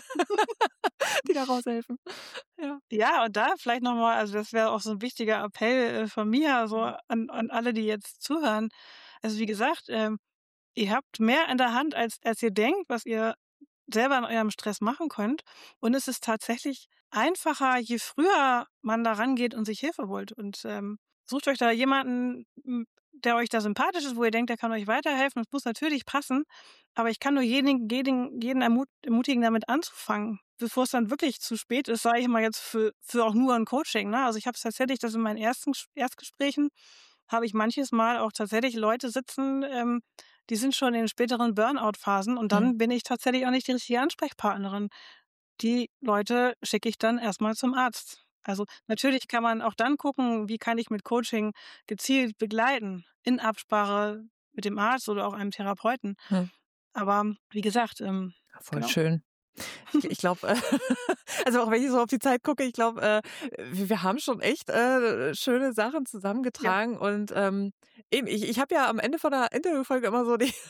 die da raushelfen. Ja. ja, und da vielleicht noch mal, also, das wäre auch so 'n wichtiger Appell, von mir so Mhm. an alle, die jetzt zuhören. Also, wie gesagt, ihr habt mehr in der Hand, als ihr denkt, was ihr selber in eurem Stress machen könnt. Und es ist tatsächlich einfacher, je früher man da rangeht und sich Hilfe holt. Und, sucht euch da jemanden, der euch da sympathisch ist, wo ihr denkt, der kann euch weiterhelfen. Es muss natürlich passen, aber ich kann nur jeden ermutigen, damit anzufangen, bevor es dann wirklich zu spät ist, sage ich mal jetzt für auch nur ein Coaching, ne? Also, ich habe es tatsächlich, dass in meinen Erstgesprächen habe ich manches Mal auch tatsächlich Leute sitzen, die sind schon in späteren Burnout-Phasen und Mhm. dann bin ich tatsächlich auch nicht die richtige Ansprechpartnerin. Die Leute schicke ich dann erstmal zum Arzt. Also, natürlich kann man auch dann gucken, wie kann ich mit Coaching gezielt begleiten, in Absprache mit dem Arzt oder auch einem Therapeuten. Mhm. Aber wie gesagt, Voll genau. schön. Ich glaube, also auch wenn ich so auf die Zeit gucke, ich glaube, wir haben schon echt schöne Sachen Ja. zusammengetragen und eben, ich habe ja am Ende von der Interviewfolge immer so die,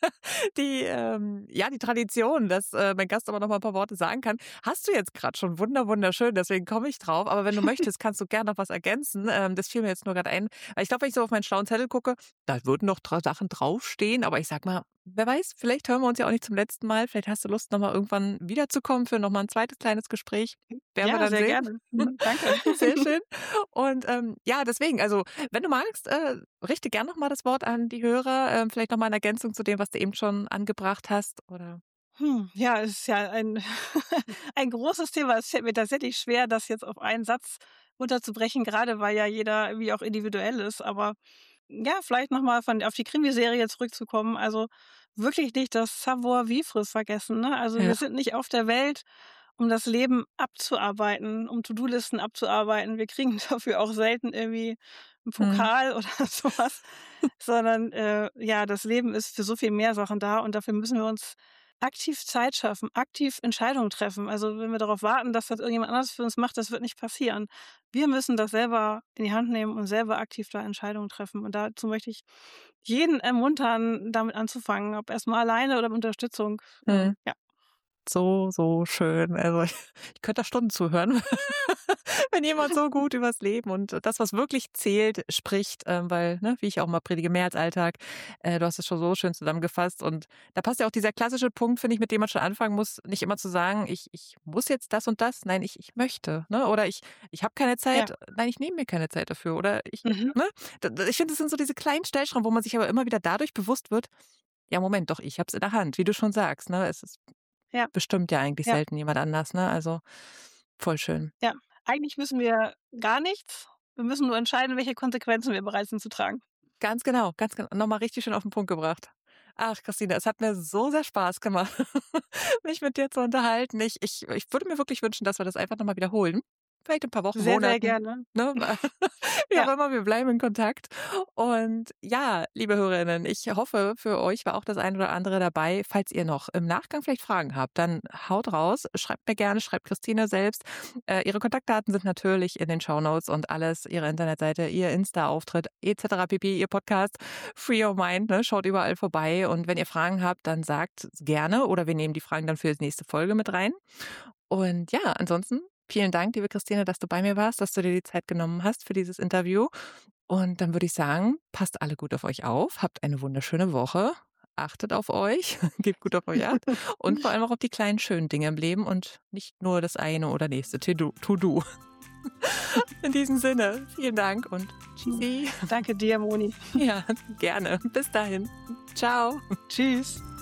die Tradition, dass mein Gast aber noch mal ein paar Worte sagen kann. Hast du jetzt gerade schon wunderschön, deswegen komme ich drauf. Aber wenn du möchtest, kannst du gerne noch was ergänzen. Das fiel mir jetzt nur gerade ein. Weil ich glaube, wenn ich so auf meinen schlauen Zettel gucke, da würden noch Sachen draufstehen. Aber ich sag mal, wer weiß, vielleicht hören wir uns ja auch nicht zum letzten Mal. Vielleicht hast du Lust, noch mal irgendwann wiederzukommen für noch mal ein zweites kleines Gespräch. Werden wir Ja, dann sehr sehen. gerne. Mhm, danke. Sehr schön. Und ja, deswegen, also wenn du magst, richte gern noch mal das Wort an die Hörer. Vielleicht noch mal in Ergänzung zu dem, was du eben schon angebracht hast, oder? Ja, es ist ja ein ein großes Thema. Es fällt mir tatsächlich schwer, das jetzt auf einen Satz runterzubrechen, gerade weil ja jeder irgendwie auch individuell ist. Aber ja, vielleicht noch mal von auf die Krimiserie zurückzukommen. Also, wirklich nicht das Savoir-vivre vergessen, ne? Also, wir Ja. sind nicht auf der Welt, um das Leben abzuarbeiten, um To-do-Listen abzuarbeiten. Wir kriegen dafür auch selten irgendwie 'n Mhm. Pokal oder so was, sondern, ja, das Leben ist für so viel mehr Sachen da und dafür müssen wir uns aktiv Zeit schaffen, aktiv Entscheidungen treffen. Also, wenn wir darauf warten, dass das irgendjemand anderes für uns macht, das wird nicht passieren. Wir müssen das selber in die Hand nehmen und selber aktiv da Entscheidungen treffen. Und dazu möchte ich jeden ermuntern, damit anzufangen, ob erst mal alleine oder mit Unterstützung. Mhm. Ja. So schön. Also, ich könnte da Stunden zuhören, wenn jemand so gut übers Leben und das, was wirklich zählt, spricht, weil, ne, wie ich auch mal predige, mehr als Alltag. Du hast es schon so schön zusammengefasst und da passt ja auch dieser klassische Punkt, finde ich, mit dem man schon anfangen muss, nicht immer zu sagen: „Ich muss jetzt das und das.“ Nein, ich möchte, ne? Oder „Ich habe keine Ja. Zeit.“ Nein, ich nehme mir keine Zeit dafür. Oder ich Mhm. ne? Ich finde, das sind so diese kleinen Stellschrauben, wo man sich aber immer wieder dadurch bewusst wird: „Ja, Moment, doch, ich habe es in der Hand“, wie du schon sagst, ne? Es ist Ja. bestimmt ja eigentlich Ja. selten jemand anders, ne? Also, voll schön. Ja. Eigentlich müssen wir gar nichts. Wir müssen nur entscheiden, welche Konsequenzen wir bereit sind zu tragen. Ganz genau, ganz genau. Noch mal richtig schön auf den Punkt gebracht. Ach, Christine, es hat mir so sehr Spaß gemacht, mich mit dir zu unterhalten. Ich würde mir wirklich wünschen, dass wir das einfach noch mal wiederholen. Vielleicht in 'n paar Wochen, Sehr, sehr Monaten, gerne. ne? Wie auch Ja, immer, wir bleiben in Kontakt. Und ja, liebe Hörerinnen, ich hoffe, für euch war auch das ein oder andere dabei. Falls ihr noch im Nachgang vielleicht Fragen habt, dann haut raus, schreibt mir gerne, schreibt Christine selbst. Ihre Kontaktdaten sind natürlich in den Shownotes und alles, ihre Internetseite, ihr Insta-Auftritt et cetera pp., ihr Podcast Free Your Mind, ne? Schaut überall vorbei. Und wenn ihr Fragen habt, dann sagt gerne oder wir nehmen die Fragen dann für die nächste Folge mit rein. Und ja, ansonsten vielen Dank, liebe Christine, dass du bei mir warst, dass du dir die Zeit genommen hast für dieses Interview. Und dann würde ich sagen, passt alle gut auf euch auf, habt eine wunderschöne Woche, achtet auf euch, gebt gut auf euch Acht und vor allem auch auf die kleinen schönen Dinge im Leben und nicht nur das eine oder nächste To-Do. In diesem Sinne, vielen Dank und tschüssi. Danke dir, Moni. Ja, gerne. Bis dahin. Ciao. Tschüss.